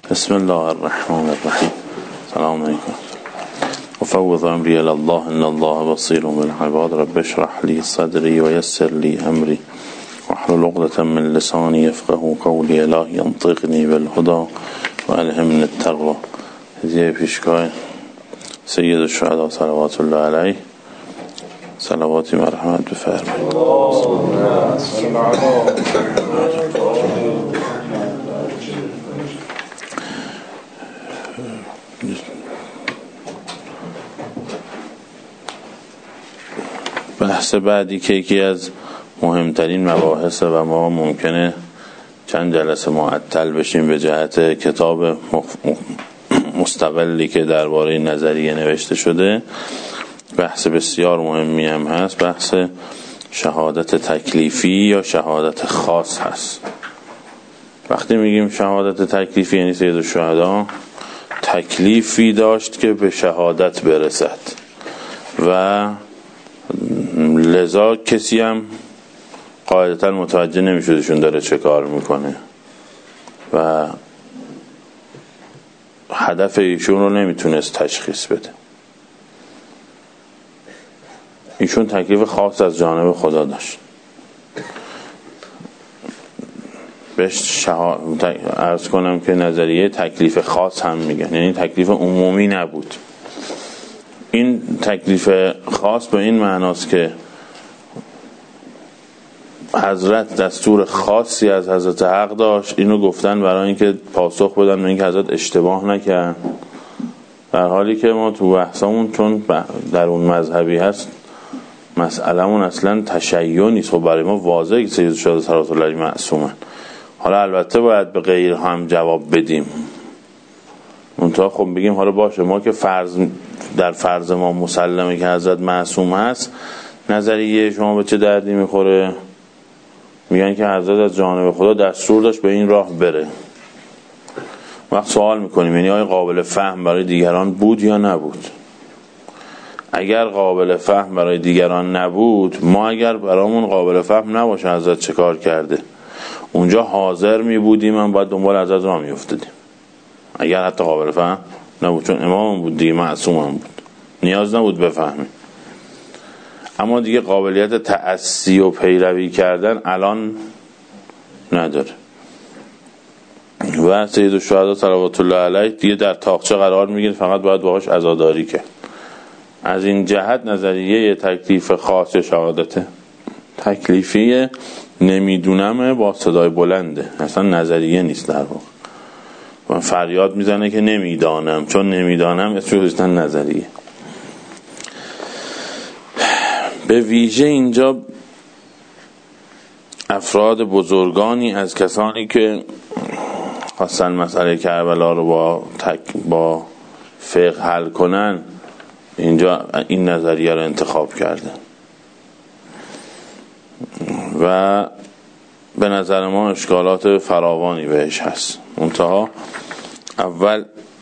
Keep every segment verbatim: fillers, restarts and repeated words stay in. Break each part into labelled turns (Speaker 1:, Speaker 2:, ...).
Speaker 1: بسم الله الرحمن الرحیم. سلام علیکم. افوض امری الی الله ان الله بصیر بالعباد. رب اشرح لی صدری و یسر لی امری واحلل عقدة من لسانی یفقهوا قولی. الهی انطقنی بالهدی و الهمنی التقوی. هدیه پیشگاه سید الشهدا صلوات الله علیه، صلواتی مرحمت بفرمایید. بحث بعدی که یکی از مهمترین مباحث و ما ممکنه چند جلسه معطل بشیم به جهت کتاب مستقلی که درباره نظریه نوشته شده، بحث بسیار مهمی هم هست، بحث شهادت تکلیفی یا شهادت خاص هست. وقتی میگیم شهادت تکلیفی یعنی سید الشهدا تکلیفی داشت که به شهادت برسد و لذا کسی هم قاعدتا متوجه نمیشدشون داره چه کار میکنه و هدف ایشون رو نمیتونست تشخیص بده. ایشون تکلیف خاص از جانب خدا داشت. بهش شها... عرض کنم که نظریه تکلیف خاص هم میگن، یعنی تکلیف عمومی نبود. این تکلیف خاص به این معناست که حضرت دستور خاصی از حضرت حق داشت، اینو گفتن برای اینکه پاسخ بدن به اینکه حضرت اشتباه نکرد، در حالی که ما تو بحثمون چون در اون مذهبی هست مسئلهمون اصلا تشیع نیست. خب برای ما واضحه که سید الشهدا صلوات الله علیه معصومن. حالا البته باید به غیر هم جواب بدیم، منتها خب بگیم حالا باشه، ما که فرض در فرض ما مسلمه که حضرت معصوم هست، نظریه شما به چه دردی میخوره؟ میگن که حضرت از جانب خدا دستور داشت به این راه بره. وقت سوال میکنیم یعنی آیا قابل فهم برای دیگران بود یا نبود؟ اگر قابل فهم برای دیگران نبود، ما اگر برامون قابل فهم نباشه حضرت چه کار کرده، اونجا حاضر میبودیم، من باید دنبال حضرت را میافتادیم اگر حتی قابل فهم نبود، چون امام بود دیگه، معصوم هم بود، نیاز نبود بفهمیم. اما دیگه قابلیت تأسی و پیروی کردن الان نداره و سید الشهدا صلوات الله علیه دیگه در تاقچه قرار میگیره، فقط باید باهاش عزاداری کرد. از این جهت نظریه تکلیف خاص شهادت تکلیفی نمیدونم با صدای بلنده، اصلا نظریه نیست در واقع. من فریاد میزنه که نمیدانم، چون نمیدانم اسمش گذاشتن نظریه. به ویژه اینجا افراد بزرگانی از کسانی که خواستن مسئله کربلا رو با تک با فقه حل کنن، اینجا این نظریه رو انتخاب کردن و به نظر ما اشکالات فراوانی بهش هست. منتها اول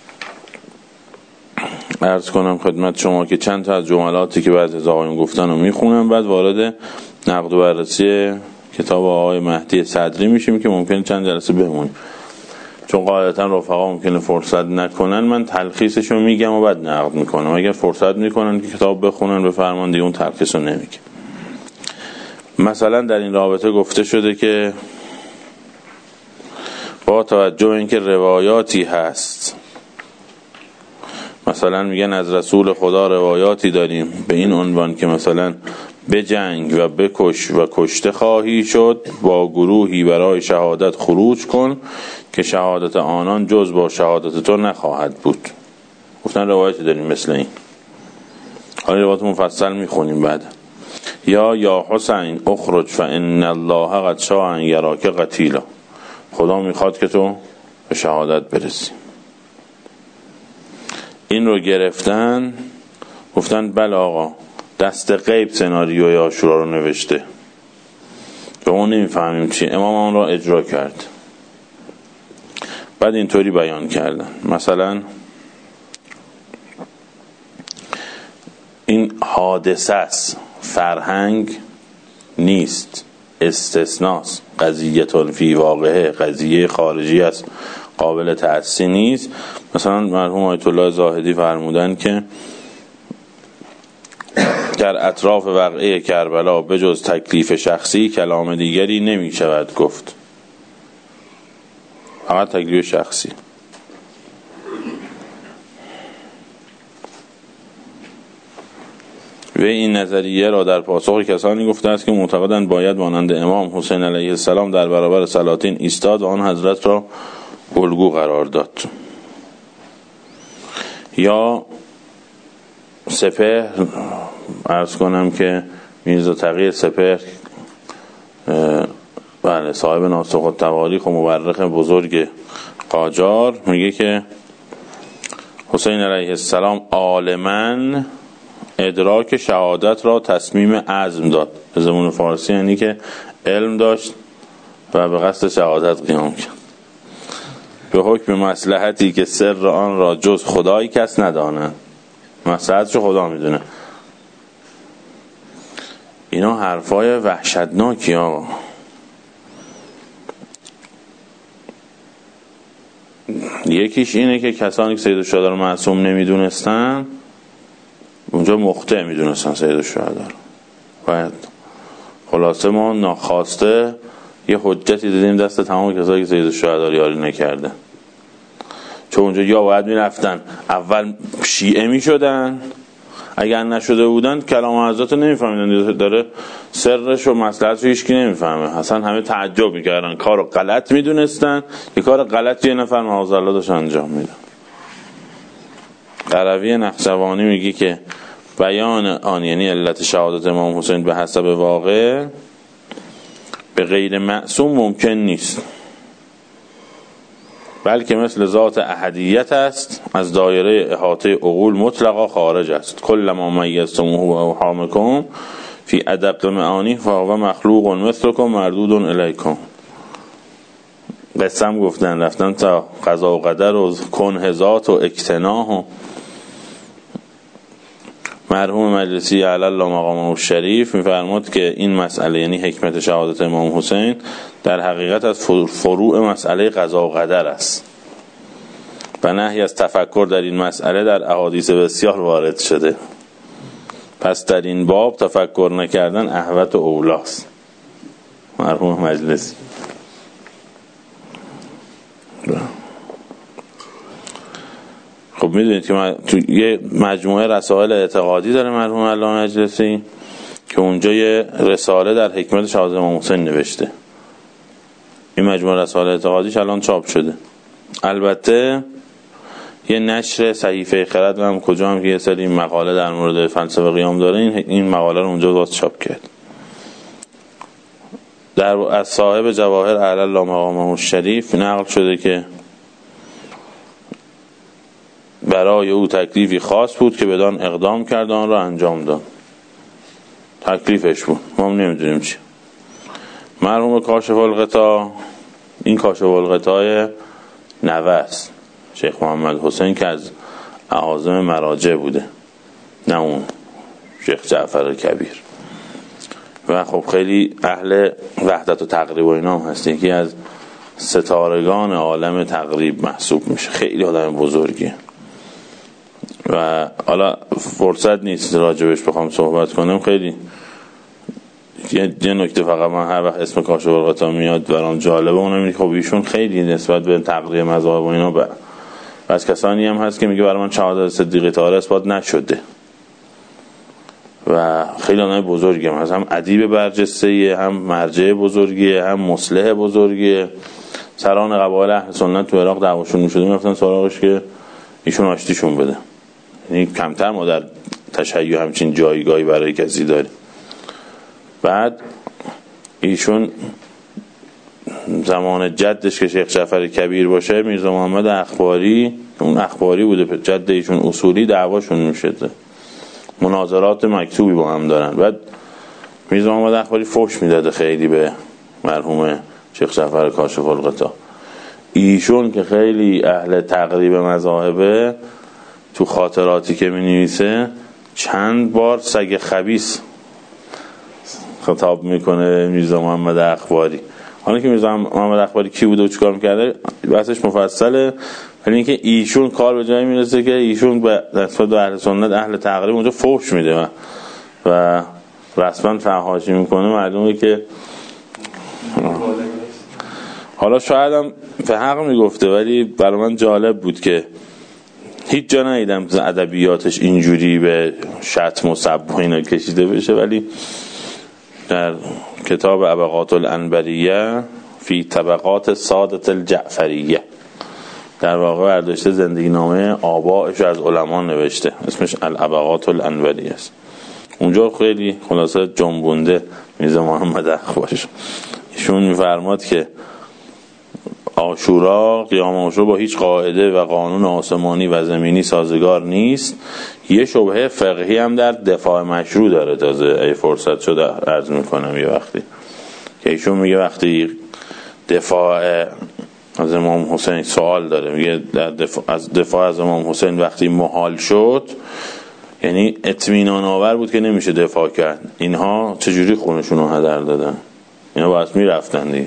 Speaker 1: عرض کنم خدمت شما که چند تا از جملاتی که بعد از آقایون گفتن رو میخونم، بعد وارد نقد و بررسی کتاب آقای مهدی صدری میشیم که ممکنه چند جلسه بمونیم، چون قاعدتا رفقا ممکنه فرصت نکنن. من تلخیصش رو میگم و بعد نقد میکنم. اگر فرصت میکنن که کتاب بخونن بفرمان، دیگه اون تلخیص رو نمیگم. مثلا در این رابطه گفته شده که با توجه به اینکه روایاتی هست، مثلا میگن از رسول خدا روایاتی داریم به این عنوان که مثلا به جنگ و بکش و کشته خواهی شد، با گروهی برای شهادت خروج کن که شهادت آنان جز با شهادت تو نخواهد بود. گفتن روایتی داریم مثل این. حالا روایت مفصل میخونیم بعد. یا یا حسین اخرج فان الله قد شاء ان یراک قتیلا، خدا میخواد که تو به شهادت برسی. این رو گرفتن گفتن بله آقا، دست غیب سناریوی عاشورا رو نوشته و ما نمیفهمیم چی، امام آن را اجرا کرد. بعد اینطوری بیان کردن مثلا این حادثه است، فرهنگ نیست، استثناست، قضیه فی واقعه، قضیه خارجی است، قابل تأسی نیست. مثلا مرحوم آیت الله زاهدی فرمودن که در اطراف وقعه کربلا به جز تکلیف شخصی کلام دیگری نمی شود گفت، فقط تکلیف شخصی. و این نظریه را در پاسخ کسانی گفته است که معتقدند باید مانند امام حسین علیه السلام در برابر سلاطین ایستاد و آن حضرت را الگو قرار داد. یا سپهر، عرض کنم که میرزا تقی سپهر، بله، صاحب ناسخ التواریخ و مورخ بزرگ قاجار، میگه که حسین علیه السلام عالماً ادراک شهادت را تصمیم عزم داد. به زبان فارسی یعنی که علم داشت و به قصد شهادت قیام کرد. به حکم مصلحتی که سر آن را جز خدای کس نداند، مصلحتشو خدا میدونه. اینا حرفای وحشتناکی آقا. یکیش اینه که کسانی که سید الشهدا رو معصوم نمیدونستن اونجا مخطئ میدونستن سید الشهدا رو. باید خلاصه ما ناخواسته یه حجتی دیدیم دست تمام کسایی که سید الشهدا رو یاری نکرده، چون اونجا یا باید میرفتن اول شیعه میشدن، اگر نشده بودن کلام حضرت نمیفهمیدن، داره سرش و مصلحتش هیچکی نمیفهمه، اصلا همه تعجب میکردن، کارو غلط میدونستن، یه کار غلط یه نفر معاذالله داشت انجام میدن. قروی نقشبانی میگه که بیان آن یعنی علت شهادت امام حسین به حسب واقع به غیر معصوم ممکن نیست، بلکه مثل ذات احدیت است، از دایره احاطه عقول مطلقا خارج است. کل ما میزتموه و اوهامکم فی ادق معانی فهو مخلوق مثلکم مردود الیکم. قسم گفتن رفتن تا قضا و قدر و کنهزات و اکتناه و مرحوم مجلسی علی الله مقامه الشریف میفرماد که این مسئله یعنی حکمت شهادت امام حسین در حقیقت از فروع مسئله قضا و قدر است و نهی از تفکر در این مسئله در احادیث بسیار وارد شده، پس در این باب تفکر نکردن احوط و اولاست. مرحوم مجلسی. خب میدونید که تو یه مجموعه رسائل اعتقادی داره مرحوم علامه مجلسی که اونجا یه رساله در حکمت شهادت امام حسین نوشته. این مجموعه رسائل اعتقادیش الان چاپ شده. البته یه نشر صحیفه خرد هم کجا هم که یه سری مقاله در مورد فلسفه قیام داره، این این مقاله رو اونجا باز چاپ کرد. در از صاحب جواهر علی الله مقامه الشریف نقل شده که برای او تکلیفی خاص بود که بدان اقدام کرد آن را انجام داد. تکلیفش بود، ما هم نمیدونیم چی. مرحوم کاشف الغطا، این کاشف الغطای نوه است شیخ محمد حسین که از اعاظم مراجع بوده، نه اون شیخ جعفر کبیر. و خب خیلی اهل وحدت و تقریب و اینا هم هست، یکی از ستارگان عالم تقریب محسوب میشه، خیلی آدم بزرگیه و حالا فرصت نیست راجبش بخوام صحبت کنم. خیلی یه نکته فقط، من هر وقت اسم کاشف الغطا میاد برام جالبه، اونم اینه خب ایشون خیلی نسبت به تقریه مذاهب و اینا و از کسانی هم هست که میگه برای من شهادت صدیق طاهر اثبات نشده و خیلی آدم بزرگی هم هست، هم ادیب برجسته‌ایه، هم مرجع بزرگیه، هم مصلح بزرگیه. سران قبایل اهل سنت تو عراق دعواشون میشده میرفتن سراغش که ایشون آشتیشون بده. یعنی کمتر ما در تشیع همچین جایگاهی برای کسی داریم. بعد ایشون زمان جدش که شیخ جعفر کبیر باشه، میرزا محمد اخباری، اون اخباری بوده جد ایشون، اصولی دعواشون میشه، مناظرات مکتوبی با هم دارن. بعد میرزا محمد اخباری فحش میداده خیلی به مرحوم شیخ جعفر کاشف الغطا. ایشون که خیلی اهل تقریب مذاهبه، تو خاطراتی که می‌نویسه چند بار سگ خبیث خطاب میکنه میرزا محمد اخباری. حالا که میرزا محمد اخباری کی بوده و چیکار میکرده بحثش مفصله، ولی اینکه ایشون کار به جایی میرسه که ایشون به نسبت به اهل سنت اهل تقریب اونجا فحش میده و, و رسما فحاشی میکنه. معلومه که حالا شاید هم به حق میگفته، ولی برای من جالب بود که هیچ جا ندیدم ادبیاتش اینجوری به شتم و سب و اینا کشیده بشه، ولی در کتاب ابقات الانبریه فی طبقات سادت الجعفریه در واقع برداشته زندگی نامه آبائش از علما نوشته، اسمش الابقات الانبریه است. اونجا خیلی خلاصه جنبونده میرزا محمد اخباری. ایشون میفرماد که عاشورا، قیام عاشورا با هیچ قاعده و قانون آسمانی و زمینی سازگار نیست. یه شبهه فقهی هم در دفاع مشروع داره. تازه ای فرصت شده عرض میکنم یه وقتی که ایشون میگه وقتی دفاع از امام حسین سوال داره، میگه در دفاع از دفاع از امام حسین وقتی محال شد، یعنی اطمینان آور بود که نمیشه دفاع کرد، اینها چجوری خونشون رو هدر دادن؟ اینا باید میرفتن دیگه.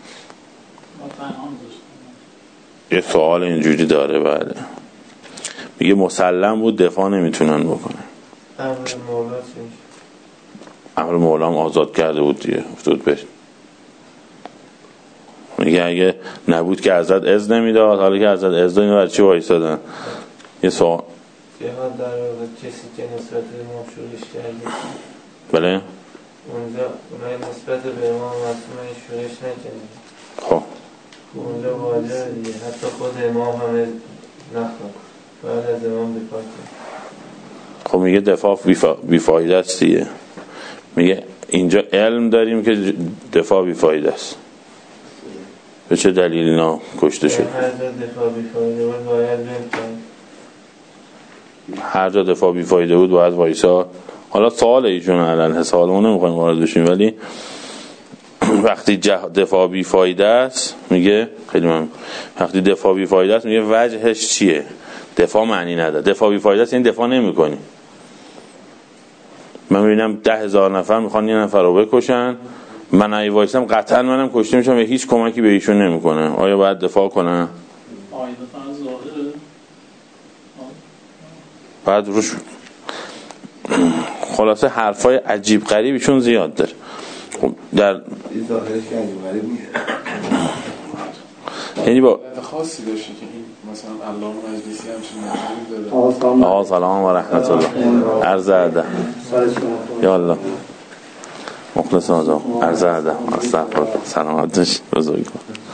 Speaker 1: یه سوال اینجوری داره. بله میگه مسلم بود دفاع نمیتونن بکنن. امر مولا هم آزاد کرده بود دیگه، افتاد بهش. میگه اگه نبود که حضرت اذن نمیداد، حالا که حضرت اذن داد برای چی وایسادن؟ یه سوال
Speaker 2: جهاد در واقع کسی که نسبت به امام شورش کرده،
Speaker 1: بله
Speaker 2: اونجا اونای نسبت به امام معصوم شورش نکرده.
Speaker 1: خب
Speaker 2: اونجا واجبه دیگه، حتی خود امام هم نخواد باید از امام دفاع کرد.
Speaker 1: خب میگه دفاع بیفایده است دیگه. میگه اینجا علم داریم که دفاع بیفایده است. به چه دلیل اینا کشته شد؟
Speaker 2: هر جا دفاع بیفایده بود باید بمکن.
Speaker 1: هر جا دفاع بیفایده بود باید وایسا. حالا سوال ایشون علل حساب ما نمیخوایم وارد بشیم، ولی وقتی دفاع بیفایده است، میگه خیلی من وقتی دفاع بیفایده است، میگه وجهش چیه؟ دفاع معنی نداره. دفاع بیفایده است یعنی دفاع نمی‌کنی. من میبینم ده هزار نفر میخوان یه نفر رو بکشن، من اگه وایسم قطعا منم کشته میشم و هیچ کمکی به ایشون نمیکنه. آیا باید دفاع کنم؟ بعد روش خلاصه حرفای عجیب غریبشون زیاد داره. در
Speaker 3: ظاهرش که عجیب غریب نیست،
Speaker 1: یعنی با
Speaker 4: خاصی داشته که این مثلا علامه مجلسی همچین نظری داره.
Speaker 1: آقا سلام و رحمت الله. عرض ادب. یا الله مخلص آزم. عرض ادب. استغفر سلامت باشید. بزرگ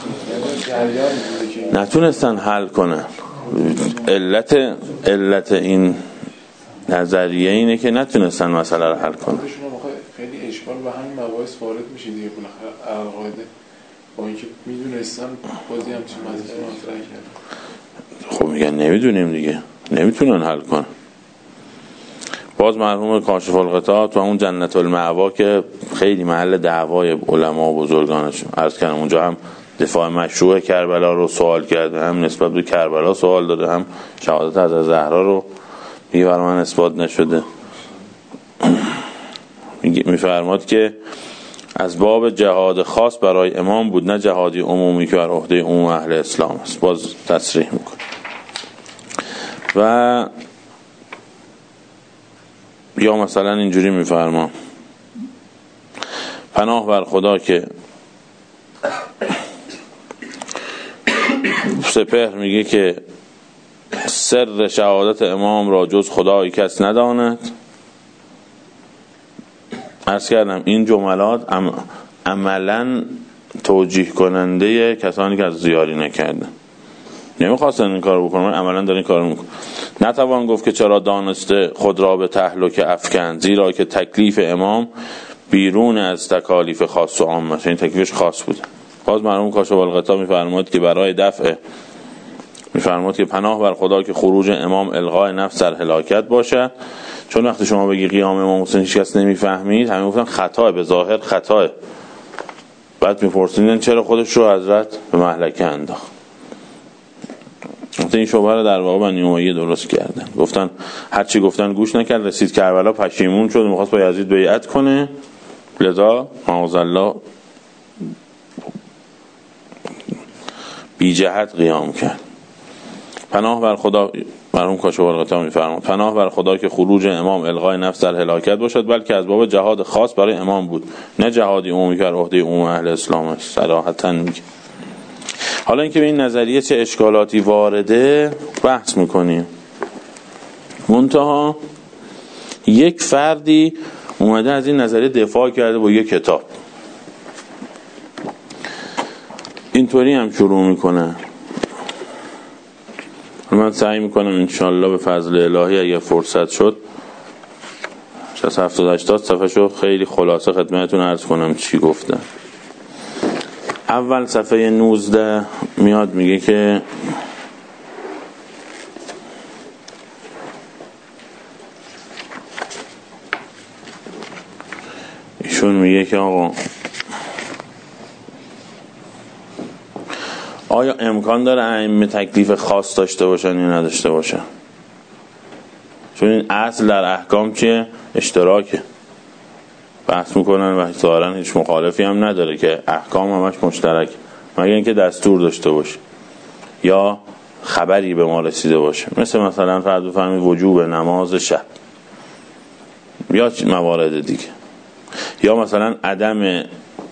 Speaker 1: نتونستن حل کنن. علت علت این نظریه اینه که نتونستن مسئله رو حل کنن.
Speaker 4: خیلی اشکال به همین مباحث وارد میشه دیگه. بالاخره القاعده با اینکه میدونستن بازی همچین مسئله مطرح کردن.
Speaker 1: خب میگن نمیدونیم دیگه، نمیتونن حل کنن. باز مرحوم کاشف الغطاء و اون جنت المأوا که خیلی محل دعوای علما و بزرگانشون، عرض کردم اونجا هم دفاع مشروع کربلا رو سوال کرده، هم نسبت به کربلا سوال داده، هم شهادت حضرت زهرا رو میگه برای من اثبات نشده. میفرماد که از باب جهاد خاص برای امام بود، نه جهادی عمومی که بر عهده عموم اهل اسلام است. باز تصریح میکنه. و یا مثلا اینجوری میفرما پناه بر خدا که سپهر میگه که سر شهادت امام را جز خدای کس نداند. عرض کردم این جملات عم... عملا توجیه کننده کسانی که از زیاری نکردن، نمیخواستن این کار بکنن، عملا دارن این کار میکنن. نتوان گفت که چرا دانسته خود را به تهلکه افکند، زیرا که تکلیف امام بیرون از تکالیف خاص و عام است. این تکلیفش خاص بود. باز مرحوم کاشف الغطاء میفرماد که برای دفع میفرماد که پناه بر خدا که خروج امام الغای نفس در هلاکت باشد. چون وقتی شما بگی قیام امام حسین هیچ کس نمیفهمید، همه گفتن خطا، به ظاهر خطا. بعد میپرسیدن چرا خودش رو حضرت به مهلکه انداخت. این شبهه رو در واقع بنی امیه درست کردن. گفتن هر چی گفتن گوش نکرد، رسید کربلا پشیمون شد، میخواست با یزید بیعت کنه، لذا معاذ الله بی جهت قیام کرد. پناه بر خدا، مرحوم کاشف‌الغطا می‌فرماید پناه بر خدا که خروج امام الغای نفس در هلاکت باشد، بلکه از باب جهاد خاص برای امام بود، نه جهادی عمومی که عهده عموم اهل اسلام است. صراحتاً میگه. حالا اینکه به این نظریه چه اشکالاتی وارده بحث میکنیم. منتها یک فردی اومده از این نظریه دفاع کرده با یک کتاب، اینطوری هم شروع میکنه. من سعی میکنم انشالله به فضل الهی اگه فرصت شد شصت هفتاد هشتاد صفحه شو خیلی خلاصه خدمتتون عرض کنم چی گفتم. اول صفحه نوزده میاد میگه که ایشون میگه که آقا آیا امکان داره ائمه تکلیف خاص داشته باشن یا نداشته باشن؟ چون این اصل در احکام چیه؟ اشتراکه. بحث میکنن و ظاهرا هیچ مخالفی هم نداره که احکام همش مشترک، مگر اینکه دستور داشته باشه یا خبری به ما رسیده باشه، مثل مثلا فرض بفرمایید وجوب نماز شب یا موارد دیگه، یا مثلا عدم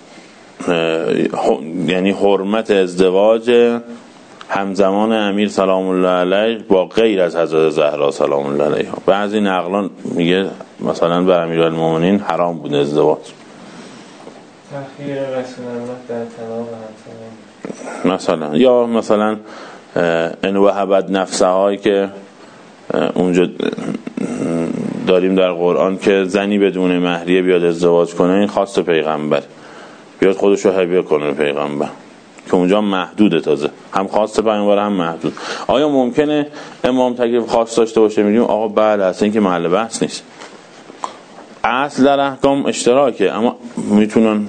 Speaker 1: یعنی حرمت ازدواج همزمان امیر سلام الله علیه با غیر از حضرت زهرا سلام الله علیها. بعضی نقلان میگه مثلا به امیرالمومنین حرام بود ازدواج.
Speaker 2: تأخیر رسول الله در طلاق همسران
Speaker 1: مثلا، یا مثلا ان وهبت نفسهایی که اونجا داریم در قرآن که زنی بدون مهریه بیاد ازدواج کنه، این خاص پیغمبر، بیاد خودش رو هدیه کنه پیغمبر، که اونجا محدوده، تازه هم خاص پیغمبر هم محدود. آیا ممکنه امام تکلیف خاص داشته باشه؟ میگیم آقا بله، اصلا این که محل بحث نیست، اصل در احکام اشتراکه، اما میتونن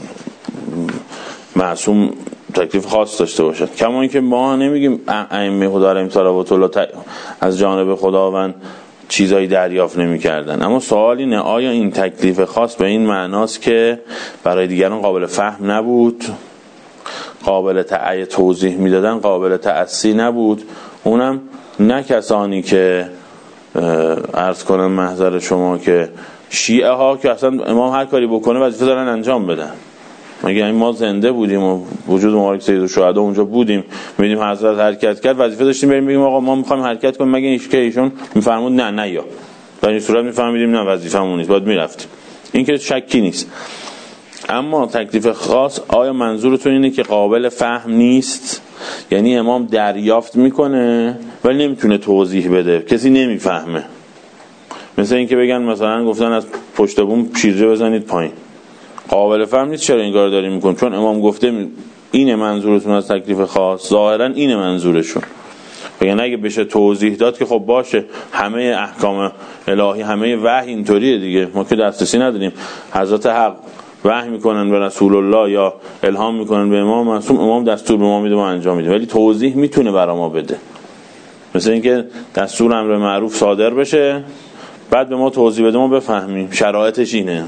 Speaker 1: معصوم تکلیف خاص داشته باشد. کما اینکه ما نمیگیم ائمه خدا علیهم صلوات الله از جانب خداوند چیزایی دریافت نمی‌کردن، اما سوال اینه آیا این تکلیف خاص به این معناست که برای دیگران قابل فهم نبود، قابل تأیید توضیح میدادن، قابل تأسی نبود؟ اونم نه کسانی که عرض کنم محضر شما که شیعه ها که اصلا امام هر کاری بکنه وظیفه دارن انجام بدن. مگه این ما زنده بودیم و وجود مبارک سید الشهدا اونجا بودیم می‌بینیم حضرت حرکت کرد، وظیفه داشتیم بریم بگیم آقا ما می‌خوایم حرکت کنیم، مگه ایش که ایشون می‌فرمود نه نه یا در این صورت می‌فهمیدیم نه وظیفه‌مون نیست، باید می‌رفتیم. این که شکی نیست. اما تکلیف خاص آیا منظورتون اینه که قابل فهم نیست؟ یعنی امام دریافت میکنه ولی نمیتونه توضیح بده، کسی نمیفهمه. مثل اینکه بگن مثلا گفتن از پشت بوم شیرجه بزنید پایین، قابل فهم نیست. چرا این کار داری میکن؟ چون امام گفته اینه منظورتون از تکلیف خاص، ظاهرا اینه منظورشون. بگن اگه بشه توضیح داد که خب باشه، همه احکام الهی همه وحی اینطوریه دیگه، ما که دسترسی نداریم. حضرت حق وحی میکنن به رسول الله یا الهام میکنن به امام معصوم، امام دستور به ما میده ما انجام میدیم، ولی توضیح میتونه برای ما بده. مثل اینکه دستور امر معروف صادر بشه بعد به ما توضیح بده ما بفهمیم شرایطش اینه.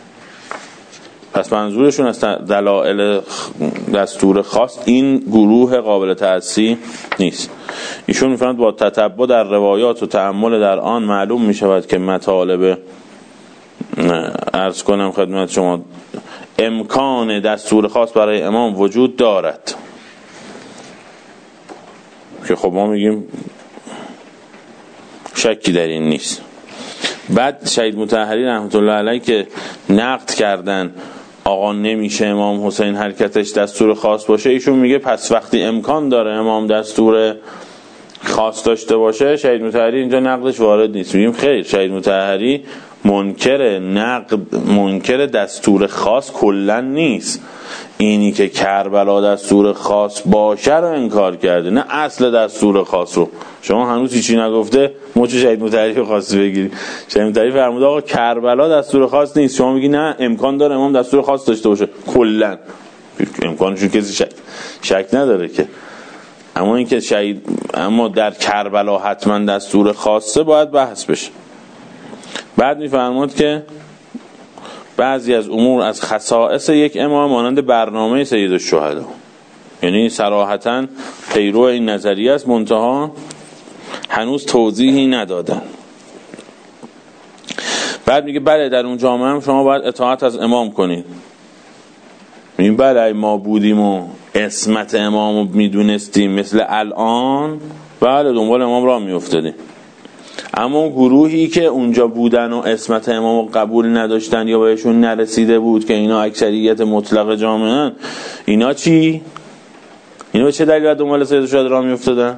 Speaker 1: پس منظورشون از دلایل دستور خاص این گروه قابل تأسی نیست. ایشون میفرماید با تتبع در روایات و تأمل در آن معلوم میشود که مطالب عرض کنم خدمت شما امکان دستور خاص برای امام وجود دارد، که خب ما میگیم شکی در این نیست. بعد شهید مطهری رحمت الله علیه که نقد کردن آقا نمیشه امام حسین حرکتش دستور خاص باشه، ایشون میگه پس وقتی امکان داره امام دستور خاص داشته باشه، شهید مطهری اینجا نقدش وارد نیست. میگیم خیر، شهید مطهری منکر نقد منکر دستور خاص کلا نیست، اینی که کربلا دستور خاص باشه رو انکار کرده، نه اصل دستور خاص رو. شما هنوز هیچی نگفته مچ شهید مطهری رو خواستی بگیری. شهید مطهری فرموده آقا کربلا دستور خاص نیست، شما میگی نه امکان داره امام دستور خاص داشته باشه، کلا امکانش کسی شک, شک نداره که. اما اینکه شهید اما در کربلا حتما دستور خاصه باید بحث بشه. بعد میفرمود که بعضی از امور از خصائص یک امام مانند برنامه سید الشهدا، یعنی صراحتاً پیرو این نظریه است، منتها هنوز توضیحی ندادن. بعد میگه بله در اون جامعه هم شما باید اطاعت از امام کنید. میگه بله ما بودیم و عصمت امام رو میدونستیم مثل الان، بله دنبال امام راه میافتادیم. اما اون گروهی که اونجا بودن و عصمت امام رو قبول نداشتن یا بهشون نرسیده بود که اینا اکثریت مطلق جامعه، اینا چی؟ اینا به چه دلیل باید دنبال سید الشهدا راه میافتادن؟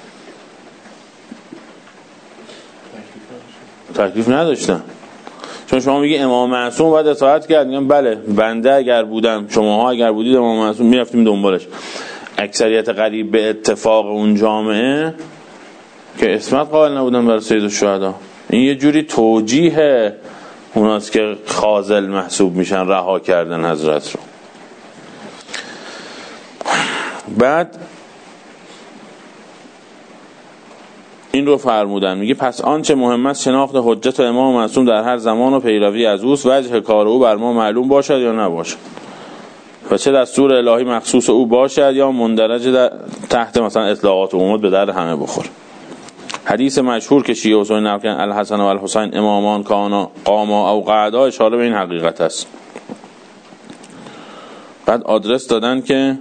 Speaker 1: تکلیف نداشتن. چون شما میگی امام معصوم باید اطاعت کرد، میگم بله بنده اگر بودم، شماها اگر بودید امام معصوم میرفتیم دنبالش. اکثریت قریب به اتفاق اون جامعه که عصمت قائل نبودن برای سید الشهدا. این یه جوری توجیه اوناست که خاذل محسوب میشن، رها کردن حضرت رو. بعد این رو فرمودن، میگه پس آنچه مهم است شناخت حجت و امام معصوم در هر زمان و پیروی از اوست، وجه کار او بر ما معلوم باشد یا نباشد و چه دستور الهی مخصوص او باشد یا مندرج در تحت مثلا اطلاعات عموم به در همه بخور. حدیث مشهور که شیعه اصول نقل کردن الحسن و الحسین امامان کانا قاما او قعدا اشاره به این حقیقت است. بعد آدرس دادن که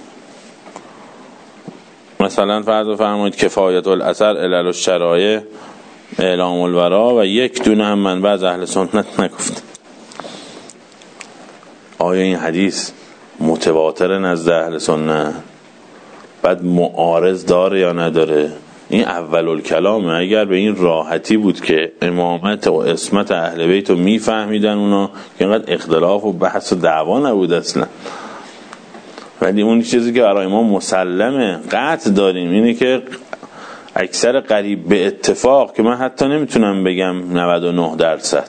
Speaker 1: مثلا فرض فرمایید کفایت الاثر علل الشرایع اعلام الورا و یک دونه هم منبع از اهل سنت نگفت. آیا این حدیث متواتر نزد اهل سنت؟ بعد معارض داره یا نداره؟ این اول الکلامه. اگر به این راحتی بود که امامت و عصمت اهل بیت رو میفهمیدن اونا که اینقدر اختلاف و بحث و دعوا نبود اصلا. ولی اون چیزی که برای ما مسلمه قطع داریم اینه که اکثر قریب به اتفاق، که من حتی نمیتونم بگم نود و نه درصد،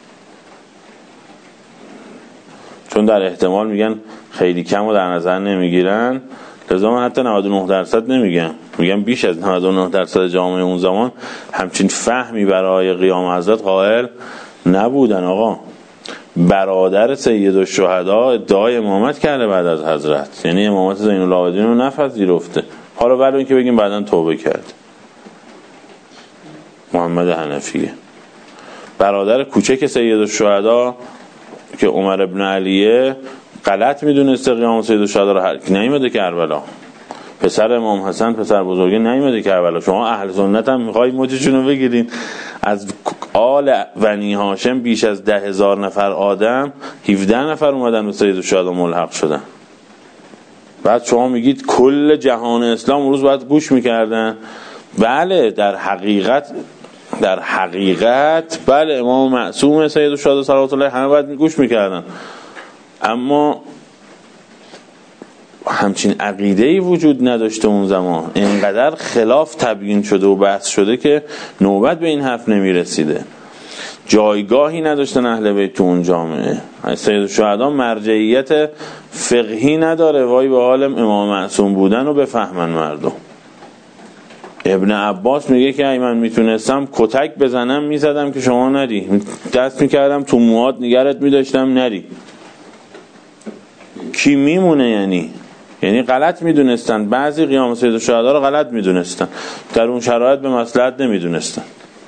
Speaker 1: چون در احتمال میگن خیلی کم و در نظر نمیگیرن، لذا من حتی نود و نه درصد نمیگم، میگم بیش از نود و نه درصد جامعه اون زمان همچین فهمی برای قیام حضرت قائل نبودن. آقا برادر سید الشهدا ادعای امامت کرده بعد از حضرت، یعنی امامت زین العابدین رو نپذیرفته. حالا ولی اینکه بگیم بعداً توبه کرد، محمد حنفیه برادر کوچک سید الشهدا که عمر ابن علیه غلط میدونسته قیام سید الشهدا رو، هر کی نیومده کربلا. پسر امام حسن پسر بزرگه نیومده کربلا. شما اهل سنت هم میخواید مچشون رو بگیرین. از آل بنی هاشم بیش از ده هزار نفر آدم، هفده نفر اومدن به سید الشهدا ملحق شدن. بعد شما میگید کل جهان اسلام اون روز باید گوش میکردن. بله در حقیقت در حقیقت بله امام معصوم سید الشهدا صلوات الله همه باید گوش میکردن، اما همچین عقیده‌ای وجود نداشته اون زمان. اینقدر خلاف تبیین شده و بحث شده که نوبت به این حرف نمیرسیده. جایگاهی نداشتن اهل بیت تو اون جامعه. سید الشهدا مرجعیت فقهی نداره، وای به حال امام معصوم بودن و بفهمن مردم. ابن عباس میگه که اگه من میتونستم کتک بزنم میزدم که شما نری، دست میکردم تو موهات نگرت میداشتم نری. کی میمونه؟ یعنی یعنی غلط میدونستن، بعضی قیام سید الشهدا رو غلط میدونستن، در اون شرایط به مصلحت نمیدونستن.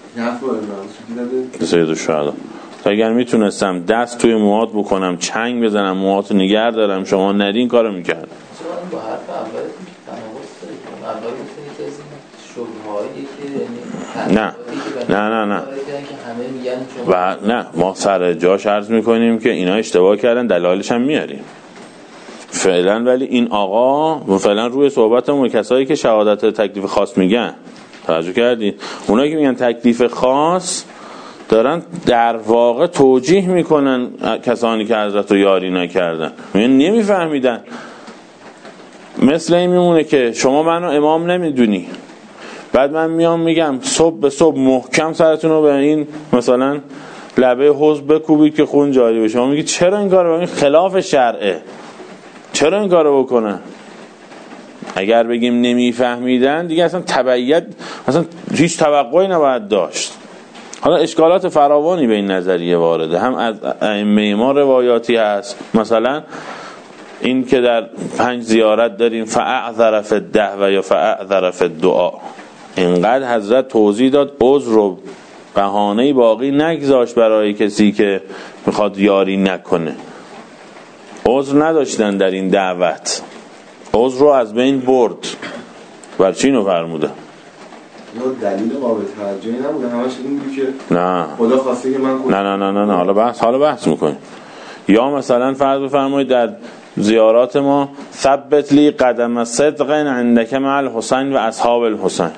Speaker 1: سید الشهدا اگر میتونستم دست توی موهات بکنم، چنگ بزنم، موهاتو نگه دارم، شما نری، این کارو میکردم.
Speaker 5: با حرف اول تناقض دارید. اول میتونید که از این شبههایی که
Speaker 1: نه نه نه نه و نه ما سر جاش عرض میکنیم که اینا اشتباه کردن، دلایلش هم میاریم فعلا. ولی این آقا فعلا روی صحبتمون کسایی که شهادت تکلیف خاص میگن توجه کردید، اونایی که میگن تکلیف خاص دارن در واقع توجیه میکنن کسانی که حضرت رو یاری نکردن، یعنی نمیفهمیدن. مثل این میمونه که شما منو امام نمیدونی، بعد من میام میگم صبح به صبح محکم سرتون رو به این مثلا لبه حوض بکوبید که خون جاری بشه. شما میگی چرا این کارو؟ این خلاف شرعه، چرا این کارو بکنن؟ اگر بگیم نمیفهمیدن دیگه اصلا تبعیت، اصلا هیچ توقعی نباید داشت. حالا اشکالات فراوانی به این نظریه وارده، هم از ائمه ما روایاتی هست، مثلا این که در پنج زیارت داریم فاعذر فی الدعوه یا فاعذر فی الدعاء، اینقدر حضرت توضیح داد عذر رو بهانه‌ای باقی نگذاشت برای کسی که میخواد یاری نکنه. عذر نداشتن در این دعوت، عذر رو از بین برد. بر چی اینو فرموده؟
Speaker 3: دلیل قابل توجهی نبوده، همش این بود که
Speaker 1: نه
Speaker 3: خدا خواسته که من
Speaker 1: نه نه نه نه نه حالا بحث حالا بحث میکنیم. یا مثلا فرض بفرمایید در زیارات ما ثبت لی قدم صدق عندک مع الحسین و اصحاب الحسین،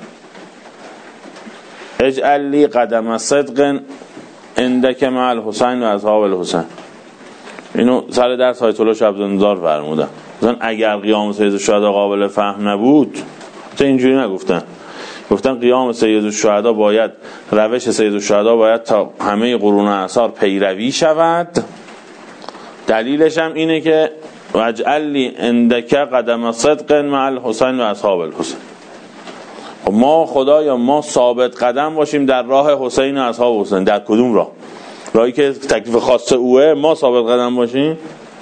Speaker 1: اجعل لی قدم صدق عندک مع الحسین و اصحاب الحسین. اینو سر درس آیت الله شبزندار فرمودن. مثلا اگر قیام سید الشهدا قابل فهم نبود، تو اینجوری نگفتن، گفتن قیام سید الشهدا باید، روش سید الشهدا باید تا همه قرون اعصار پیروی شود. دلیلش هم اینه که واجعل لی عندک قدم صدق مع الحسین و اصحاب الحسین. ما خدایا ما ثابت قدم باشیم در راه حسین و اصحاب حسین. در کدوم راه؟ راهی که تکلیف خاص اوه، ما ثابت قدم باشیم.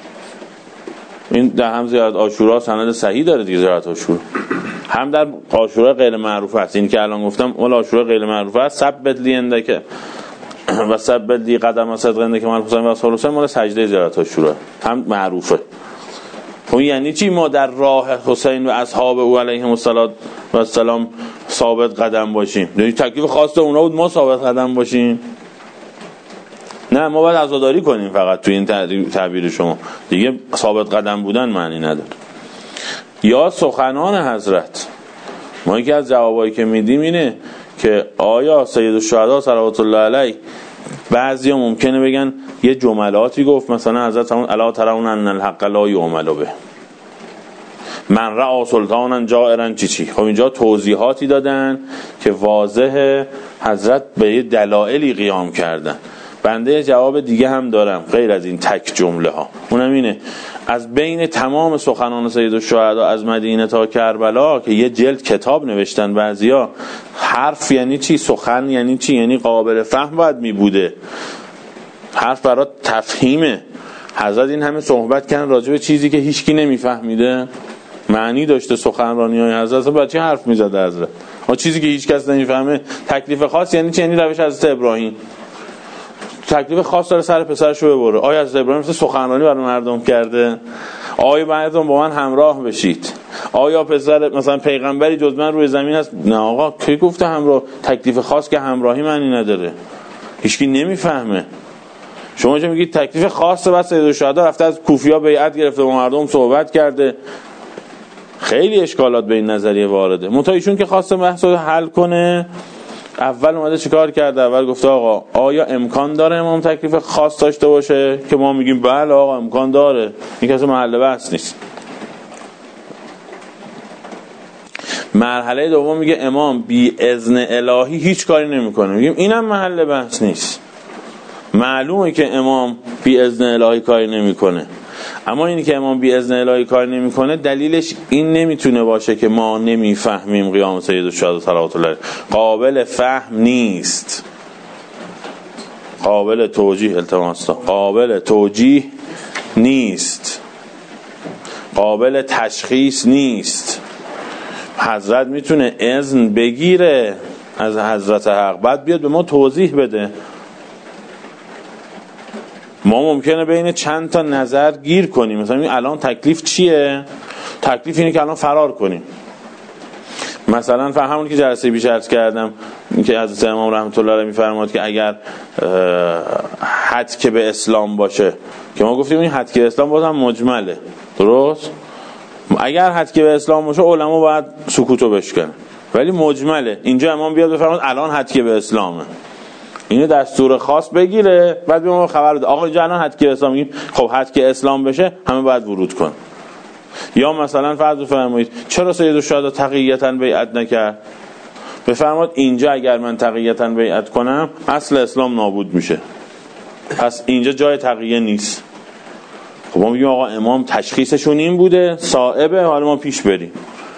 Speaker 1: این در هم زیارت عاشورا سند صحیح داره دیگه، زیارت عاشورا هم در عاشورا غیر معروف است. این که الان گفتم اول عاشورا غیر معروف است، ثبت لی عندک و ثبت لی قدم صدق عندک مع الحسین و اصحاب الحسین، مال سجده زیارت عاشورا هم معروفه. خب یعنی چی ما در راه حسین و اصحاب او علیهم السلام ثابت قدم باشیم؟ یعنی تکلیف خاص اونا بود ما ثابت قدم باشیم؟ نه، ما باید عزاداری کنیم فقط توی این تعبیر شما دیگه. ثابت قدم بودن معنی نداره. یا سخنان حضرت، ما یکی از جوابایی که میدیم اینه که آیا سید الشهدا صلوات الله علیه بعضیا ممکنه بگن یه جملاتی گفت، مثلا حضرت همون الا ترون ان الحق لا یعمل به من رأى سلطانا جائرا چی چی. خب اینجا توضیحاتی دادن که واضحه حضرت به یه دلایلی قیام کردن. بنده جواب دیگه هم دارم غیر از این تک جمله ها، اونم اینه از بین تمام سخنان سید الشهدا از مدینه تا کربلا که یه جلد کتاب نوشتن بعضیا، حرف یعنی چی، سخن یعنی چی، یعنی قابل فهم باید می بوده. حرف برای تفهیمه. حضرت این همه صحبت کردن راجع به چیزی که هیچکی نمیفهمیده، معنی داشته سخنرانی های حضرت. با چی حرف میزده حضرت؟ ها چیزی که هیچ کس نمیفهمه. تکلیف خاص یعنی چی؟ یعنی روش حضرت ابراهیم تکلیف خاص داره سر پسرشو ببره. آیا حضرت ابراهیم مثل سخنرانی برای مردم کرده؟ آیا مردم با من همراه بشید؟ آیا پسر مثلا پیغمبری جز من روی زمین هست؟ نه آقا، کی گفته همراه؟ تکلیف خاص که همراهی معنی نداره، هیچکی نمیفهمه. شما چه میگید تکلیف خاصه؟ بعد سید الشهدا رفته از کوفیا بیعت گرفته با مردم صحبت کرده. خیلی اشکالات به این نظریه وارده. منتها ایشون که خواسته بحث رو حل کنه، اول اومده چیکار کرده؟ اول گفته آقا آیا امکان داره امام تکلیف خاص داشته باشه؟ که ما میگیم بله آقا امکان داره، این کسی محل بحث نیست. مرحله دوم میگه امام بی اذن الهی هیچ کاری نمیکنه، میگیم اینم محل بحث نیست. معلومه که امام بی اذن الهی کاری نمیکنه، اما اینی که امام بی اذن الهی کار نمیکنه دلیلش این نمیتونه باشه که ما نمیفهمیم قیام سید الشهدا صلوات الله علیه، قابل فهم نیست، قابل توجیه، التماس قابل توجیه نیست، قابل تشخیص نیست. حضرت میتونه اذن بگیره از حضرت حق، بعد بیاد به ما توضیح بده. ما ممکنه بین چند تا نظر گیر کنیم، مثلا الان تکلیف چیه؟ تکلیف اینه که الان فرار کنیم. مثلا فهمون که جلسه پیش عرض کردم که حضرت امام رحمت الله علیه میفرماد که اگر حد که به اسلام باشه، که ما گفتیم این حد که به اسلام بازم مجمله، درست؟ اگر حد که به اسلام باشه علما باید سکوتو بشکنن، ولی مجمله. اینجا امام بیاد بفرماد الان حد که به اسلامه، اینو دستور خاص بگیره، بعد به ما خبر بده آقا اینجا الان حد که اسلام میگیم، خب حد که اسلام بشه همه باید ورود کن. یا مثلا فرض بفرمایید چرا سید الشهدا تقیتا بیعت نکرد؟ بفرماد اینجا اگر من تقیتا بیعت کنم اصل اسلام نابود میشه، پس اینجا جای تقیه نیست. خب ما میگیم آقا امام تشخیصشون این بوده، صائبه، حالا ما پیش بریم.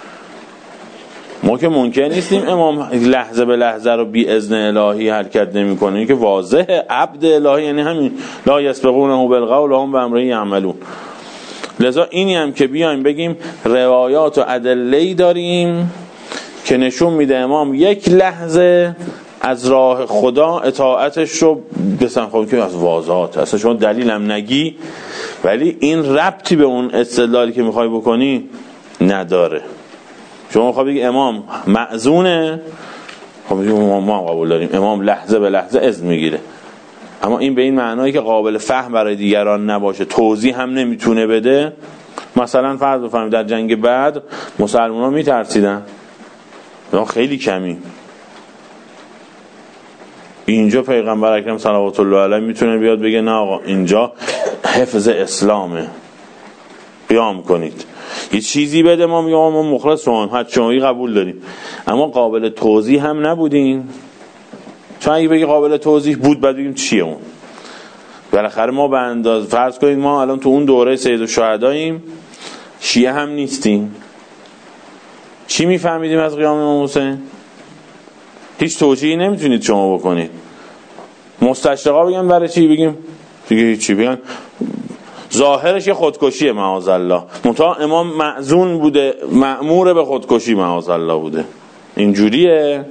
Speaker 1: ما که ممکن نیستیم امام لحظه به لحظه رو بی اذن الهی حرکت نمی کنه. این که واضحه عبد الهی یعنی همین لا یسبقونه بالقول و هم بامره یعملون. لذا اینی هم که بیایم بگیم روایات و ادله‌ای داریم که نشون میده امام یک لحظه از راه خدا اطاعتش رو بسن، خب که از واضحات اصلا شما دلیلم نگی، ولی این ربطی به اون استدلالی که میخوای بکنی نداره. شما میخوای بگی امام مأذونه، خب ما هم قبول داریم امام لحظه به لحظه اذن میگیره، اما این به این معنایی که قابل فهم برای دیگران نباشه، توضیح هم نمیتونه بده. مثلا فرض بفرمایید در جنگ بدر مسلمان‌ها میترسیدن، ما خیلی کمی، اینجا پیغمبر اکرم صلوات الله علیه میتونه بیاد بگه نه آقا اینجا حفظ اسلامه، قیام کنید، یه چیزی بده، ما میگم ما مخلص شما حد شمایی قبول داریم، اما قابل توضیح هم نبودین. چون اگه بگی قابل توضیح بود بعد بگیم چیه اون، بالاخره ما به انداز فرض کنید ما الان تو اون دوره سید الشهداییم، شیعه هم نیستیم، چی میفهمیدیم از قیام امام حسین؟ هیچ توجیهی نمیتونید شما بکنید. مستشرقا بگن برای چی؟ بگیم دیگه هیچی، بگن ظاهرش یه خودکشیه معاذالله، منتها امام معذون بوده، مأمور به خودکشی معاذالله بوده، اینجوریه.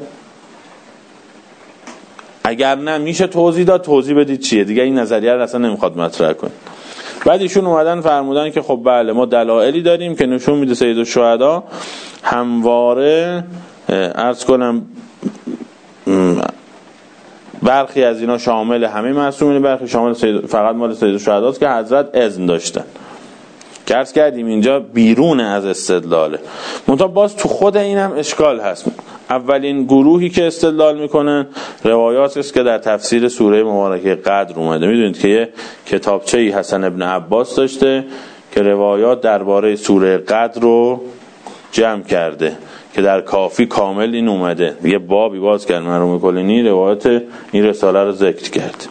Speaker 1: اگر نه میشه توضیح داد، توضیح بدید چیه دیگه، این نظریه رو اصلا نمیخواد مطرح کنه. بعد ایشون اومدن فرمودن که خب بله ما دلایلی داریم که نشون میده سید الشهدا همواره عرض کنم برخی از اینا شامل همه معصومین، برخی شامل سید فقط مال سید الشهداست که حضرت اذن داشتن. عرض کردیم اینجا بیرون از استدلاله، منتها باز تو خود اینم اشکال هست. اولین گروهی که استدلال میکنن روایاتی است که در تفسیر سوره مبارکه قدر اومده. میدونید که یه کتابچه‌ای حسن ابن عباس داشته که روایات درباره سوره قدر رو جمع کرده که در کافی کامل این اومده، یه بابی باز کرد مرحوم کلینی روایت این رساله رو ذکر کرد.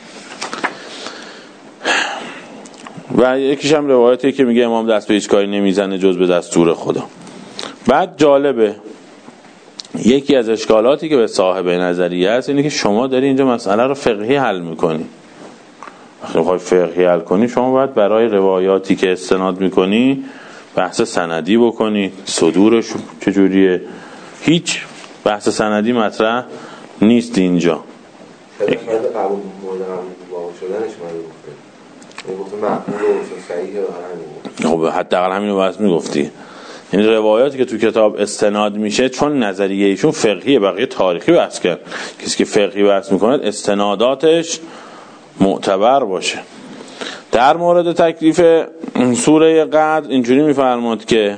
Speaker 1: و یکیش هم روایتی که میگه امام دست به هیچ کاری نمیزنه جز به دستور خدا. بعد جالبه یکی از اشکالاتی که به صاحب نظریه هست اینه که شما داری اینجا مسئله رو فقهی حل میکنی. وقتی بخوای فقهی حل کنی شما باید برای روایاتی که استناد میکنی بحث سندی بکنی، صدورش چجوریه، هیچ بحث سندی مطرح نیست اینجا.
Speaker 3: شاید قبول مورد قبول واقع شدنش مورد گفته محمول و صحیحه و همین.
Speaker 1: خب حداقل همین رو بس میگفتی. این روایاتی که تو کتاب استناد میشه چون نظریه ایشون فقهیه، بقیه تاریخی بحث کرد. کسی که فقهی بحث میکنه استناداتش معتبر باشه. در مورد تکلیف سوره قدر اینجوری میفرماد که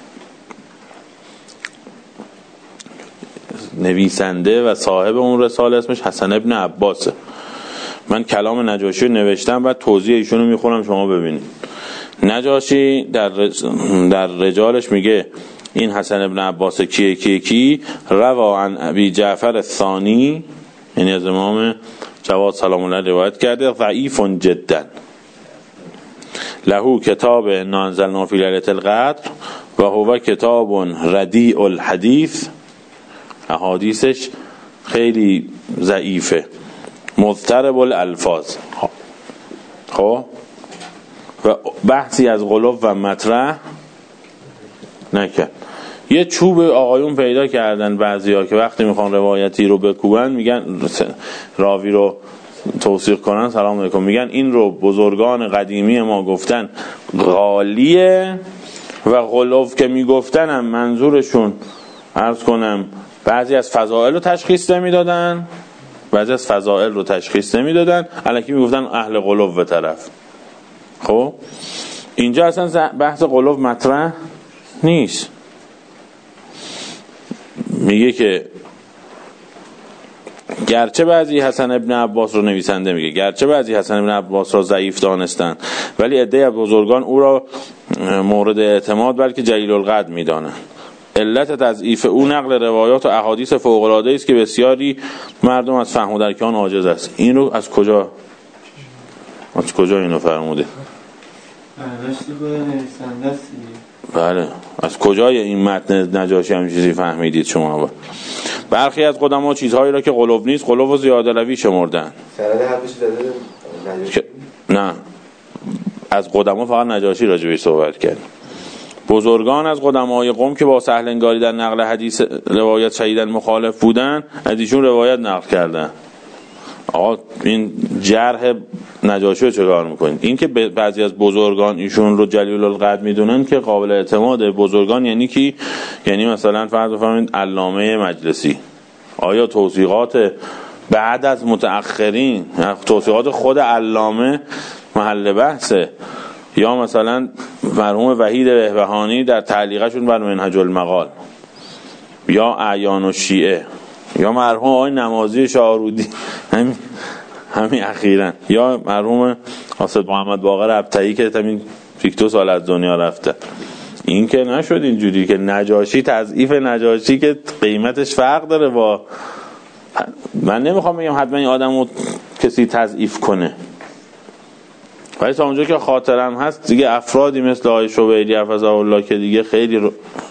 Speaker 1: نویسنده و صاحب اون رساله اسمش حسن ابن عباسه. من کلام نجاشی رو نوشتم بعد توضیح ایشونو میخونم شما ببینید. نجاشی در در رجالش میگه این حسن ابن عباس کیه کیه کی روا عن ابی جعفر الثانی، یعنی از امام جواد سلام الله روایت کرده، ضعیف جدا، له کتاب نازلنا فی لیلة القدر و هو کتاب ردیء الحدیث، احادیثش خیلی ضعیفه، مضطرب الالفاظ. خب و بحثی از غلو و مطرح نکرد. یه چوب آقایون پیدا کردن بعضیا که وقتی میخوان روایتی رو بکوبن میگن راوی رو توثیق کنن، سلام علیکم، میگن این رو بزرگان قدیمی ما گفتن غالیه و غلو که میگفتن هم منظورشون عرض کنم بعضی از فضائل رو تشخیص نمیدادن، بعضی از فضائل رو تشخیص نمیدادن، الکی میگفتن اهل غلو به طرف. خب اینجا اصلا بحث غلو مطرح نیست. میگه که گرچه بعضی حسن ابن عباس رو نویسنده میگه گرچه بعضی حسن ابن عباس را ضعیف دانستن ولی عده از بزرگان او را مورد اعتماد بلکه جلیل القدر میدانند. علت تضعیف او نقل روایات و احادیث فوق العاده است که بسیاری مردم از فهم و درک آن عاجز است. این رو از کجا از کجا اینو فرموده؟ بله از کجای این متن نجاشی هم چیزی فهمیدید شما؟ برخی از قدما چیزهایی را که قلوب نیست قلوب و زیاده روی شمردن.
Speaker 3: سند حرفش داده نجاشی؟
Speaker 1: نه از قدما فقط نجاشی راجع بهش صحبت کرد. بزرگان از قدمای قوم که با سهل انگاری در نقل حدیث روایت شدیداً مخالف بودن، از ایشون روایت نقل کردن. آقا این جرح نجاشی رو چه کار میکنید؟ این که بعضی از بزرگان ایشون رو جلیل القدر میدونن که قابل اعتماد. بزرگان یعنی کی؟ یعنی مثلا فرض بفرمایید علامه مجلسی. آیا توثیقات بعد از متأخرین، توثیقات خود علامه محل بحثه؟ یا مثلا مرحوم وحید بهبهانی در تعلیقشون بر منهج المقال، یا اعیان و شیعه، یا مرحوم آقای نمازی شاهرودی همین همین اخیراً، یا مرحوم حافظ محمد باقر ابطحی که همین یک دو سال از دنیا رفته. این که نشد اینجوری که نجاشی، تضعیف نجاشی که قیمتش فرق داره با، من نمیخوام بگم حتما این آدمو کسی تضعیف کنه، ولی تا اونجا که خاطرم هست دیگه افرادی مثل آقای شوبیری حفظه الله که دیگه خیلی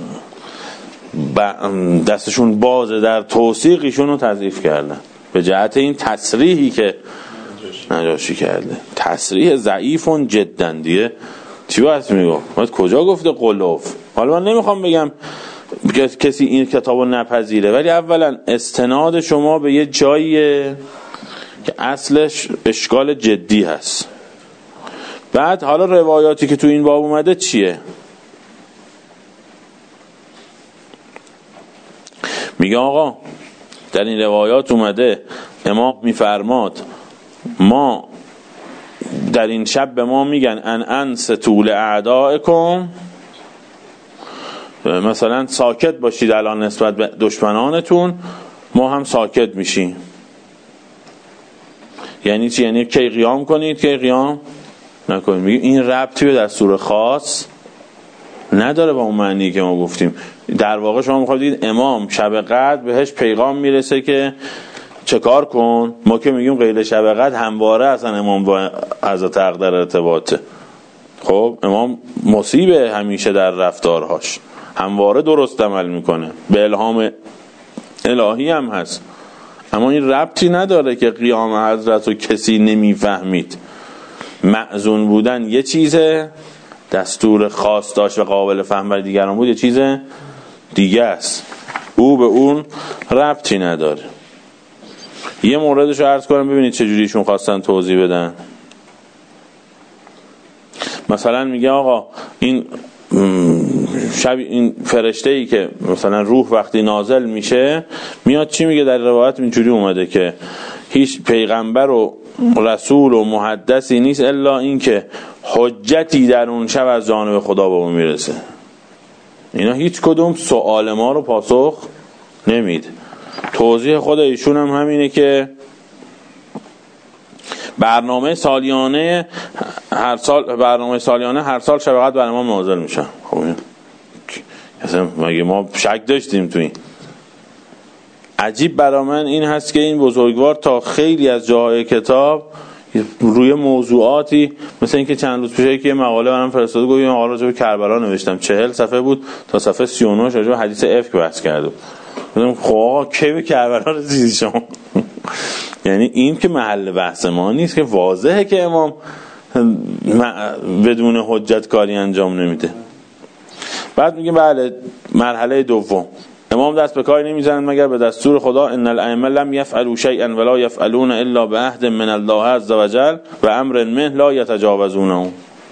Speaker 1: دستشون بازه در توثیق ایشون رو تضعیف کردن به جهت این تصریحی که نجاشی کرده. تصریح ضعیفون جدا دیگه چی باید میگم؟ باید کجا گفته قلوف؟ حالا من نمیخوام بگم کسی این کتابو نپذیره، ولی اولا استناد شما به یه جاییه که اصلش اشکال جدی هست. بعد حالا روایاتی که تو این باب اومده چیه؟ میگه آقا در این روایات اومده امام میفرماد ما در این شب به ما میگن ان انس طول اعدائکم، مثلا ساکت باشید الان نسبت به دشمنانتون، ما هم ساکت میشیم. یعنی چی؟ یعنی کی قیام کنید کی قیام نکنید. میگه این ربطی به دستور خاص نداره با اون معنی که ما گفتیم. در واقع شما میخواید بگید امام شب قدر بهش پیغام میرسه که چه کار کن، ما که میگیم قیل شب قدر همواره اصلا امام با حضرت حق در ارتباطه. خب امام مصیبه همیشه در رفتارهاش، همواره درست عمل میکنه، به الهام الهی هم هست، اما این ربطی نداره که قیام حضرت رو کسی نمیفهمید. معزون بودن یه چیزه، دستور خاص داشت و قابل فهم برای دیگران بود یه چیز دیگه است، او به اون ربطی نداره. یه موردش رو عرض کنم ببینید چجوریشون خواستن توضیح بدن. مثلا میگه آقا این شب این فرشته‌ای که مثلا روح وقتی نازل میشه میاد چی میگه؟ در روایت اینجوری اومده که هیچ پیغمبر و رسول و محدثی نیست الا این که حجتی در اون شب از جانب خدا به اون میرسه. اینا هیچ کدوم سوال ما رو پاسخ نمید. توضیح خود ایشون هم همینه که برنامه سالیانه هر سال برنامه سالیانه هر سال شب قدر بر ما نازل میشه. خب اصلا مگه ما شک داشتیم تو این؟ عجیب برای من این هست که این بزرگوار تا خیلی از جاهای کتاب روی موضوعاتی مثل اینکه چند روز پیش که یه مقاله برام فرستاده گفتم مقاله راجع به کربلا نوشتم، چهل صفحه بود تا صفحه سی و نه راجع به حدیث افک بحث کرده. گفتم خب آقا کی به کربلا رسیدید شما؟ یعنی این که محل بحث ما نیست که واضحه که امام بدون حجت کاری انجام نمیده. بعد میگه بله مرحله دوم امام دست به کاری نمیزنن مگر به دستور خدا. ان الائمه لم یفعلوا شیئا ولا یفعلون الا بعهد من الله عز وجل و امر منه لا یتجاوزونه.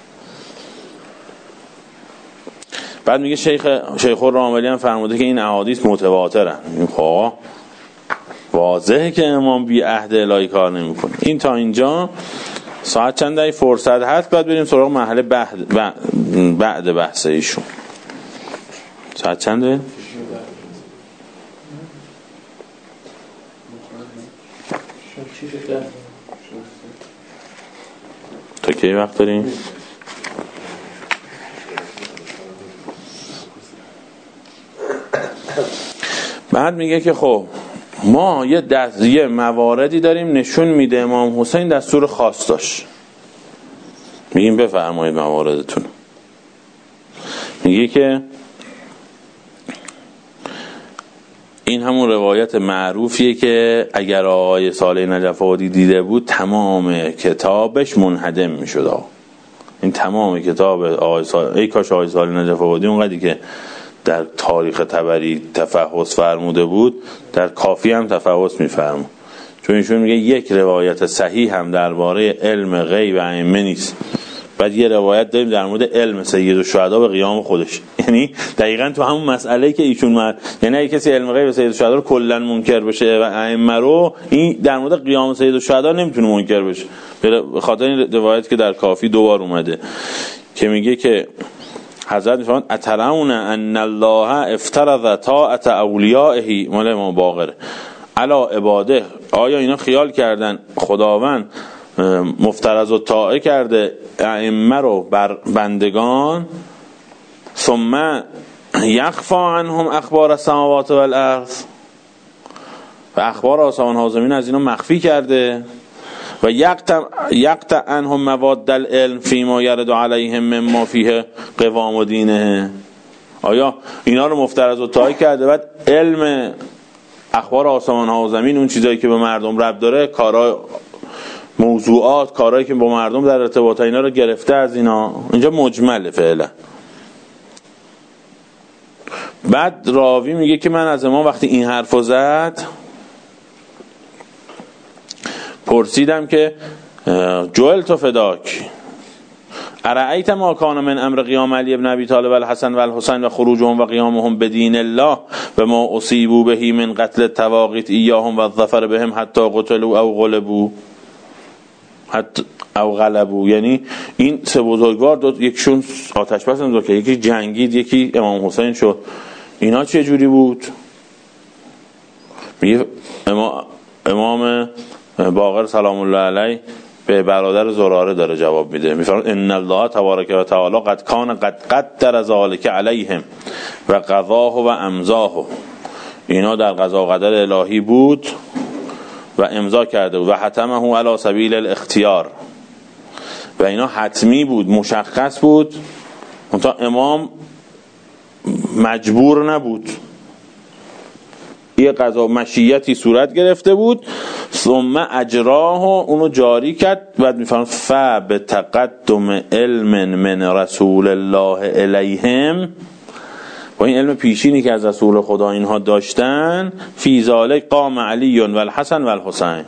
Speaker 1: بعد میگه شیخ شیخ الراملی هم فرموده که این احادیث متواترن. خب واضحه که امام بی عهد الهی کار نمیکنه. این تا اینجا ساعت چند دقیقه فرصت هست، بعد بریم سراغ مرحله بعد بعد بحث ایشون. ساعت چنده؟ تا کی وقت داریم؟ بعد میگه که خب ما یه دست یه مواردی داریم نشون میده امام حسین دستور خاص داشت. میگیم بفرمایید مواردتون. میگه که این همون روایت معروفیه که اگر آقای صالح نجف آبادی دیده بود تمام کتابش منهدم میشد. این تمام کتاب آقای سال... ای کاش آقای سالی نجف آبادی اونقدری که در تاریخ طبری تفحص فرموده بود در کافی هم تفحص میفرمود، چون ایشون میگه یک روایت صحیح هم درباره علم غیب ائمه نیست. بعد یه روایت داریم در مورد علم سید الشهدا به قیام خودش، یعنی دقیقاً تو همون مسئله که ایشون مر... یعنی اگه کسی علم غیب سید الشهدا رو کلا منکر بشه و ائمه رو، این در مورد قیام سید الشهدا نمیتونه منکر بشه، به خاطر این روایت که در کافی دوبار اومده که میگه که حضرت میفرمایند اترون ان الله افترض طاعت اولیائه، مال امام باقر، علی عباده، آیا اینا خیال کردن خداوند مفترض و طاعه کرده ائمه رو بر بندگان، ثم یخفا عنهم اخبار السماوات والارض، و اخبار آسمان ها و زمین از اینا مخفی کرده، و یقطع عنهم مواد العلم فیما یرد علیهم مما فیه قوام دینه، آیا اینا رو مفترض و طاعه کرده بعد علم اخبار آسمان ها و زمین، اون چیزایی که به مردم ربط داره، کارا موضوعات، کارهایی که با مردم در ارتباط اینا رو گرفته از اینا، اینجا مجمله فعلا. بعد راوی میگه که من از امام وقتی این حرفو زد پرسیدم که جوئل تو فداک ارأیت ما کان من امر قیام علی ابن ابی طالب والحسن والحسین و خروجهم و قیامهم بدین الله و ما اصیبوا به من قتل التواقیت ایاهم و الظفر بهم حتی قتلوا او غلبوا حتی او غلبوا، یعنی این سه بزرگوار دو، یکشون آتش بس انداخت، یکی جنگید، یکی امام حسین شد، اینا چه جوری بود؟ میگه امام باقر سلام الله علیه به برادر زراره داره جواب میده، میفرماید ان الله تبارک و تعالی قد کان قد قدر ذلک علیهم و قضاه و امضاه، اینا در قضا و قدر الهی بود و امضا کرده بود، و حتمه علی سبیل الاختیار، و اینا حتمی بود، مشخص بود، منتها امام مجبور نبود، یه قضا مشیتی صورت گرفته بود، ثم اجراه، اونو جاری کرد. بعد میفرماید فبتقدم علم من رسول الله الیهم، با این علم پیشینی که از رسول خدا اینها داشتن، فی ذالک قام علی و الحسن و الحسین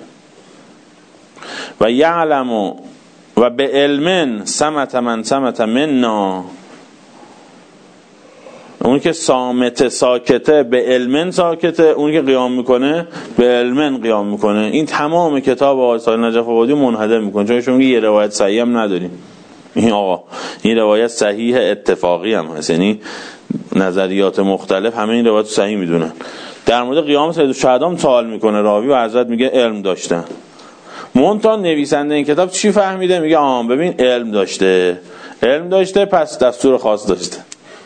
Speaker 1: و یعلم و به علم سمت من سمت منا، اون که صامت ساکته به علم ساکته، اون که قیام میکنه به علم قیام میکنه. این تمام کتاب آقای سالی نجف آبادی منحدر میکنه، چون شما یه روایت صحیح هم نداریم. این آقا این روایت صحیح اتفاقی هم هست، یعنی نظریات مختلف همه این روایت صحیح میدونن. در مورد قیام سید الشهدا سوال میکنه راوی و حضرت میگه علم داشتن. منتها نویسنده این کتاب چی فهمیده؟ میگه آم ببین علم داشته، علم داشته پس دستور خاص داشته.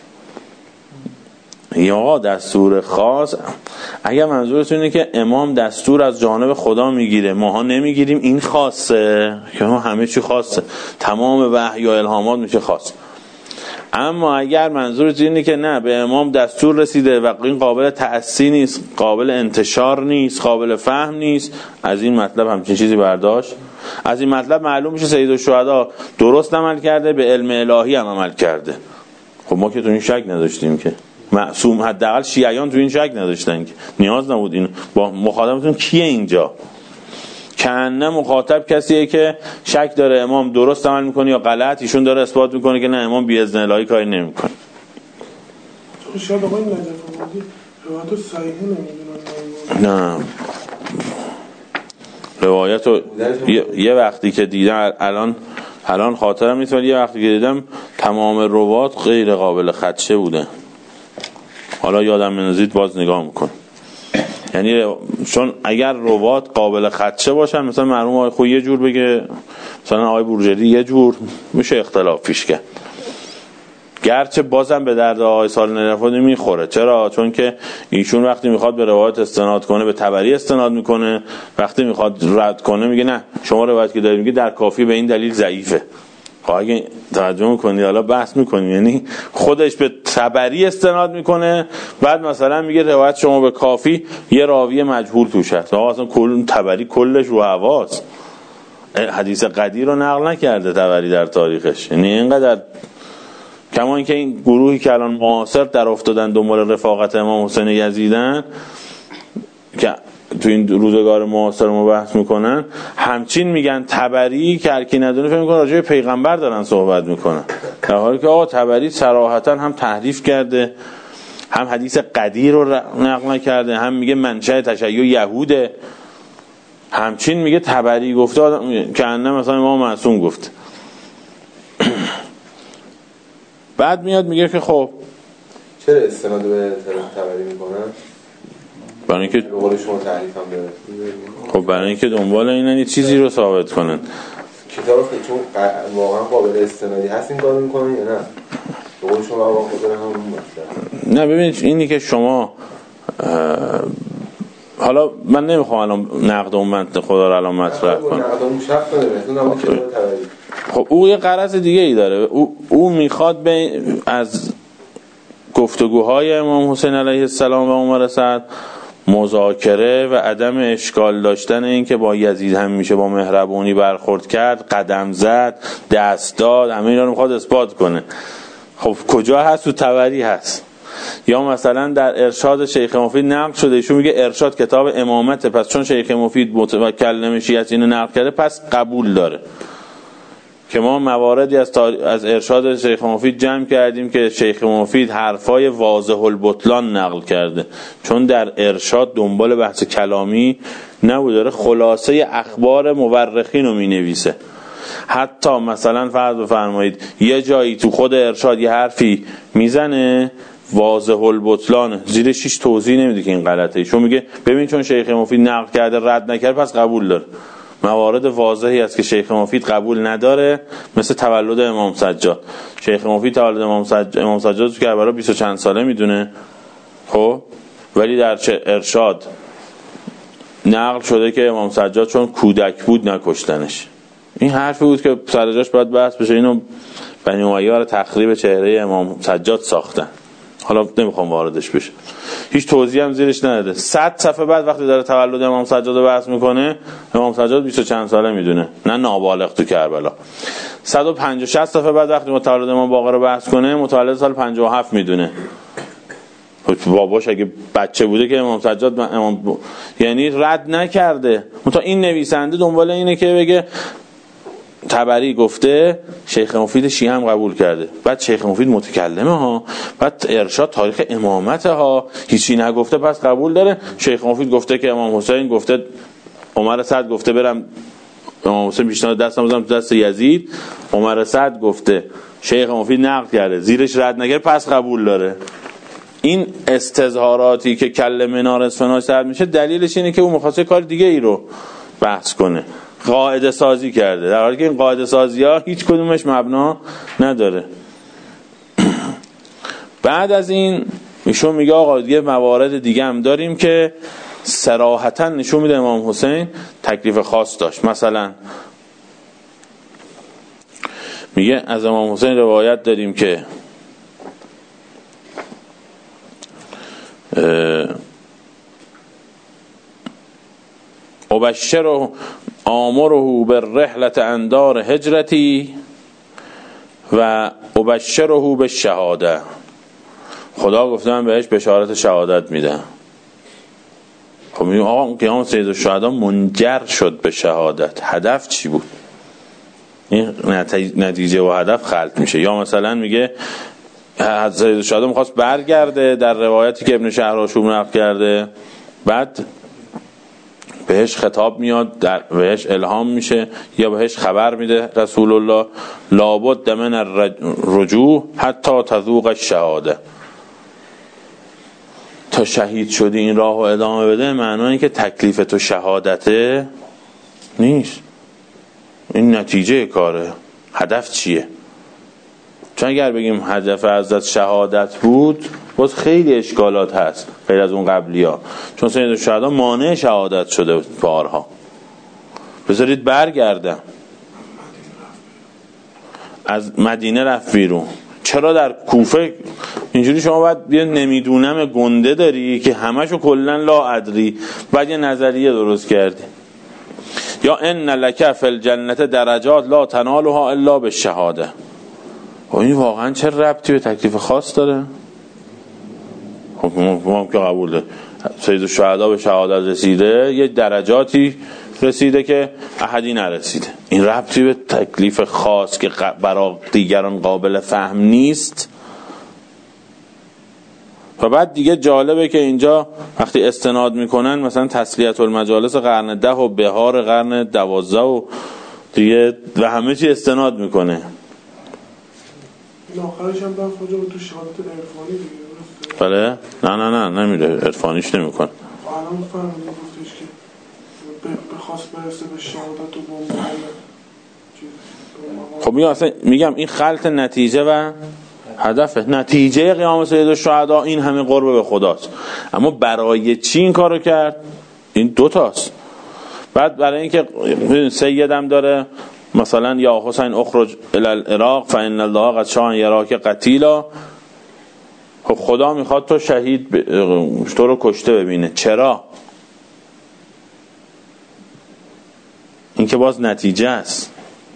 Speaker 1: یا دستور خاص، اگر منظورتون اینه که امام دستور از جانب خدا میگیره ماها نمیگیریم، این خاصه که همه چی خاصه، تمام وحی و الهامات میشه خاص. اما اگر منظورتون اینه که نه به امام دستور رسیده و این قابل تأسی نیست، قابل انتشار نیست، قابل فهم نیست، از این مطلب همچین چیزی برداشت. از این مطلب معلوم میشه سید الشهدا درست عمل کرده، به علم الهی هم عمل کرده. خب ما که تو این شک نداشتیم که معصوم، حداقل شیعیان تو این شک نداشتن که نیاز نبود. این با مخاطبتون کیه اینجا؟ کنه مخاطب کسیه که شک داره امام درست عمل میکنه یا غلط، ایشون داره اثبات میکنه که نه امام بی اذن الهی کاری نمیکنه.
Speaker 6: چون شاید آقای نجف آبادی روایت صحیح نمیدونن.
Speaker 1: نه روایت رو یه،, یه وقتی که دیدم، الان الان خاطرم نیست، ولی یه وقتی که دیدم تمام روایت غیر قابل خدشه بوده. حالا یادم منزید باز نگاه میکن، یعنی چون اگر روایت قابل خدشه باشن، مثلا مرحوم آقای خویی یه جور بگه، مثلا آقای بورجری یه جور، میشه اختلاف پیش کرد. گرچه بازم به درد آقای سالی نجف آبادی میخوره. چرا؟ چون که ایشون وقتی میخواد به روایت استناد کنه به تبری استناد میکنه، وقتی میخواد رد کنه میگه نه شما روایت که دارید میگه در کافی به این دلیل ضعیفه. خب اگه توجه میکنید حالا بحث میکنیم، یعنی خودش به تبری استناد میکنه، بعد مثلا میگه روایت شما به کافی یه راوی مجهول توش هست. آقا اصلا کل تبری کلش رو حواس، حدیث قدیر رو نقل نکرده طبری در تاریخش. یعنی اینقدر کما اینکه این گروهی که الان معاصر در افتادن دنبال رفاقت امام حسین یزیدن که تو این روزگار معاصر ما بحث میکنن، همچین میگن طبری که هر کی ندونه فکر میکنه راجع به پیغمبر دارن صحبت میکنن، در حالی که آقا طبری صراحتا هم تحریف کرده، هم حدیث قدیر رو نقل نکرده، هم میگه منشأ تشیع یهوده، همچین میگه طبری گفته که انه مثلا امام معصوم گفت. بعد میاد میگه که خب
Speaker 3: چرا استناد به طبری میکنن؟
Speaker 1: برای اینکه
Speaker 3: به قول شما تعریف هم داره.
Speaker 1: خب برای اینکه دنبال اینن یه چیزی رو ثابت کنن.
Speaker 3: کتاب چون واقعا قابل استنادی هست این کارو میکنن یا نه؟ به قول شما واقعا خودن هم
Speaker 1: نه ببینید اینی که شما حالا من نمیخوام الان نقد اون منطق خدا رو الان مطرح کنم.
Speaker 3: نقد اون شخص نمیخوام مثلا طبری.
Speaker 1: خب او یه غرض دیگه ای داره. او, او میخواد به از گفتگوهای امام حسین علیه السلام و عمر سعد مذاکره و عدم اشکال داشتن این که با یزید هم میشه با مهربونی برخورد کرد، قدم زد، دست داد، همه اینا رو میخواد اثبات کنه. خب کجا هست؟ تو طبری هست. یا مثلا در ارشاد شیخ مفید نقل شده، ایشون میگه ارشاد کتاب امامته، پس چون شیخ مفید متکلم شیعه اینو نقل کرده پس قبول داره. که ما مواردی از, از ارشاد شیخ مفید جمع کردیم که شیخ مفید حرفای واضح البطلان نقل کرده، چون در ارشاد دنبال بحث کلامی نبود، داره خلاصه اخبار مورخین رو می نویسه. حتی مثلا فرض بفرمایید یه جایی تو خود ارشاد یه حرفی میزنه واضح البطلان، زیرش هیچ توضیح نمیده که این غلطه، چون میگه ببین چون شیخ مفید نقل کرده رد نکرد پس قبول داره. موارد واضحی است که شیخ مفید قبول نداره، مثل تولد امام سجاد. شیخ مفید تولد امام سجاد امام سجاد تو کربلا بیست و چند ساله میدونه، خب ولی در ارشاد نقل شده که امام سجاد چون کودک بود نکشتنش. این حرفی بود که سر جاش باید بحث بشه. اینو بنی امیه رو تخریب چهره امام سجاد ساختن، حالا نمیخوام واردش بشه، هیچ توضیح هم زیرش نداده. صد صفحه بعد وقتی داره تولد امام سجاد رو بحث میکنه، امام سجاد بیست و چند ساله میدونه، نه نابالغ تو کربلا. صد و پنجاه شصت صفحه بعد وقتی متولد امام باقر رو بحث کنه، متولد سال پنجاه و هفت میدونه. باباش اگه بچه بوده که امام سجاد امام ب... یعنی رد نکرده. مثلا این نویسنده دنبال اینه که بگه طبری گفته، شیخ مفید شیعه هم قبول کرده، بعد شیخ مفید متکلمه ها، بعد ارشاد تاریخ امامته ها، هیچی نگفته پس قبول داره. شیخ مفید گفته که امام حسین گفته، عمر سعد گفته برم امام حسین پیشنهاد دستم بزنم تو دست یزید، عمر سعد گفته، شیخ مفید نقل کرده، زیرش رد نکرده پس قبول داره. این استظهاراتی که کل منار اصفهانی سرد میشه دلیلش اینه که اون مخاطب کار دیگه ای رو بحث کنه، قاعده سازی کرده، در حالی که این قاعده سازی ها هیچ کدومش مبنا نداره. بعد از این ایشون میگه آقا یه موارد دیگه هم داریم که صراحتا نشون میده امام حسین تکلیف خاص داشت. مثلا میگه از امام حسین روایت داریم که ابشره آمره بالرحلة اندار هجرتی و ابشره بالشهاده، خدا گفته من بهش بشارت شهادت میدم. خب میگه آقا قیام سید الشهدا منجر شد به شهادت، هدف چی بود؟ این نتیجه و هدف خلط میشه. یا مثلا میگه سید الشهدا میخواست برگرده، در روایتی که ابن شهرآشوب نقل کرده، بعد بهش خطاب میاد، در بهش الهام میشه یا بهش خبر میده رسول الله لابد من الرجوع حتی تذوق الشهاده، تا شهید شدی این راه و ادامه بده. معنی که تکلیف تو شهادته نیست، این نتیجه کاره. هدف چیه؟ چون اگر بگیم هدف حضرت شهادت بود باز خیلی اشکالات هست غیر از اون قبلی ها، چون سید الشهدا مانع شهادت شده بارها. بذارید برگردم، از مدینه رفت بیرون، چرا در کوفه اینجوری شما باید یه نمیدونم گنده داری که همشو کلن لا ادری، بعد یه نظریه درست کردی. یا ان لک فی الجنه درجات لا تنالها الا بالشهاده. و این واقعا چه ربطی به تکلیف خاص داره؟ خب ما که قبول داریم سید الشهدا به شهادت رسیده، یه درجاتی رسیده که احدی نرسیده. این ربطی به تکلیف خاص که برای دیگران قابل فهم نیست. و بعد دیگه جالبه که اینجا وقتی استناد میکنن مثلا تسلیت المجالس قرن ده و بهار قرن دوازده و دیگه و همه چی استناد میکنه.
Speaker 6: این آخرش هم در خواجه تو شهادت عرفانی دیگه.
Speaker 1: بله؟ نه نه نه نمیره عرفانیش نمیکن.
Speaker 6: الان فرمودی گفتش که بخواست برسه به شهادت و به محل.
Speaker 1: خب میگم اصلا میگم این خلط نتیجه و هدفه. نتیجه قیام سید الشهدا این همه قرب به خداست، اما برای چی این کارو کرد؟ این دوتاست. بعد برای اینکه سیدم داره مثلا یا حسین اخرج الی العراق فان الله قد شاء یراک قتیلا. خب خدا میخواد تو شهید ب... تو رو کشته ببینه. چرا؟ این که باز نتیجه است.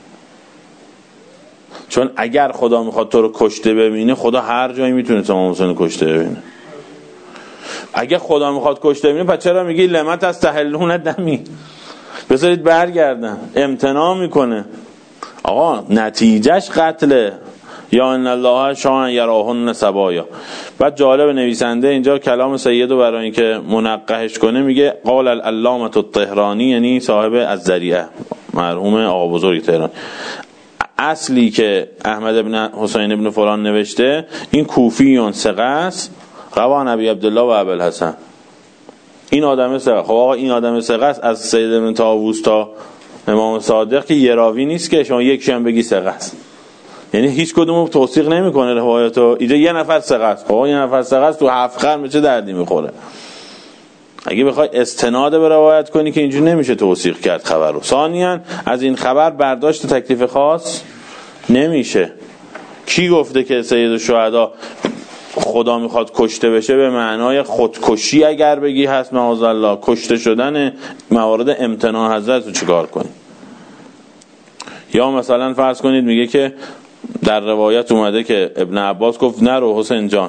Speaker 1: چون اگر خدا میخواد تو رو کشته ببینه، خدا هر جایی میتونه امام حسین کشته ببینه. اگر خدا میخواد کشته ببینه، پس چرا میگی لمت از تحلون دمی؟ بذارید برگردن. امتناع میکنه. آقا نتیجهش قتله. یا ان الله شاء یراهن سبایا. بعد جالب نویسنده اینجا کلام سیدو برای اینکه منقحش کنه میگه قال العلامه الطهرانی، یعنی صاحب الذریعه مرحوم آقا بزرگ تهران، اصلی که احمد ابن حسین ابن فلان نوشته این کوفیون ثقه است روان ابی عبدالله و ابوالحسن. این آدم ثقه. خب آقا این آدم ثقه است از سید ابن طاووس تا امام صادق که یه راوی نیست که شما یکیش هم بگی ثقه است. یعنی هیچ کدومو توثیق نمیکنه روایتو. اینجا یه نفر ثقه است. خب یه نفر ثقه است تو هفت قرن چه دردی میخوره؟ اگه بخوای استناد به روایت کنی که اینجوری نمیشه توثیق کرد خبر رو. ثانیاً از این خبر برداشت تکلیف خاص نمیشه. کی گفته که سید الشهدا خدا میخواد کشته بشه به معنای خودکشی اگر بگی هست معاذالله، کشته شدن موارد امتناع حضرت رو چیکار کنی؟ یا مثلا فرض کنید میگه که در روایت اومده که ابن عباس گفت نرو حسین جان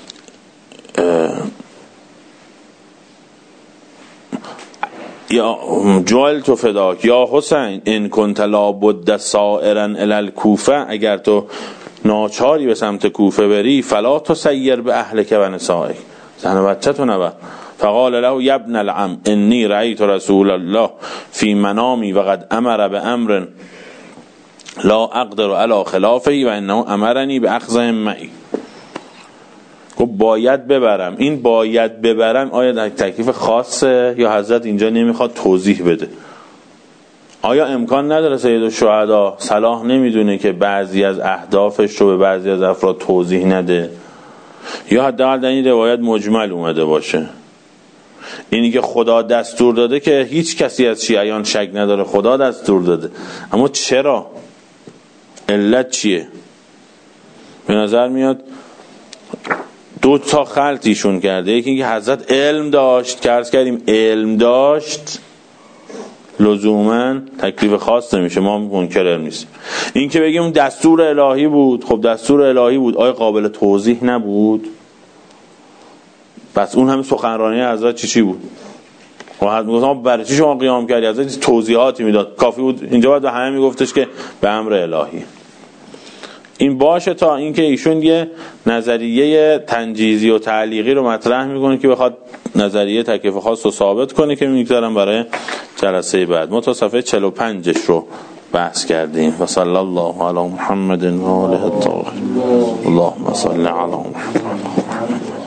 Speaker 1: یا جوال تو فداک یا حسین ان کنت لابد سائرا الی الکوفه، اگر تو ناچاری به سمت کوفه بری فلا تسیر به اهلک و نسائک، زن و بچه تو نبر. فقال له یا ابن العم انی رأیت رسول الله فی منامی و قد امر به امر لا اقدر علی خلافه و انه امرنی به اخذهم معی. گفت باید ببرم. این باید ببرم آیا در تکلیف خاصه یا حضرت اینجا نمیخواد توضیح بده؟ آیا امکان نداره سید الشهدا صلاح نمیدونه که بعضی از اهدافش رو به بعضی از افراد توضیح نده؟ یا حداقل در این روایت مجمل اومده باشه؟ اینی که خدا دستور داده که هیچ کسی از شیعیان شک نداره خدا دستور داده، اما چرا؟ علت چیه؟ به نظر میاد دو تا خلطیشون کرده. یکی اینکه حضرت علم داشت که عرض کردیم علم داشت لزوما تکلیف خاص نمیشه، ما منکر علم نیستیم. این که بگیم دستور الهی بود، خب دستور الهی بود آیا قابل توضیح نبود؟ پس اون همه سخنرانی حضرت چی چی بود؟ و حضرت میگفتم برای چی شما قیام کردی؟ حضرت توضیحاتی میداد، کافی بود اینجا باید به همه میگفتش که به امر الهی. این باشه تا اینکه ایشون یه نظریه تنجیزی و تعلیقی رو مطرح میکنه که بخواد نظریه تکلیف خاص رو ثابت کنه که میگذارم برای جلسه بعد. ما تا صفحه چهل و پنج رو بحث کردیم. و صلی الله علی محمد و آله الطاهرین. اللهم صل علی محمد.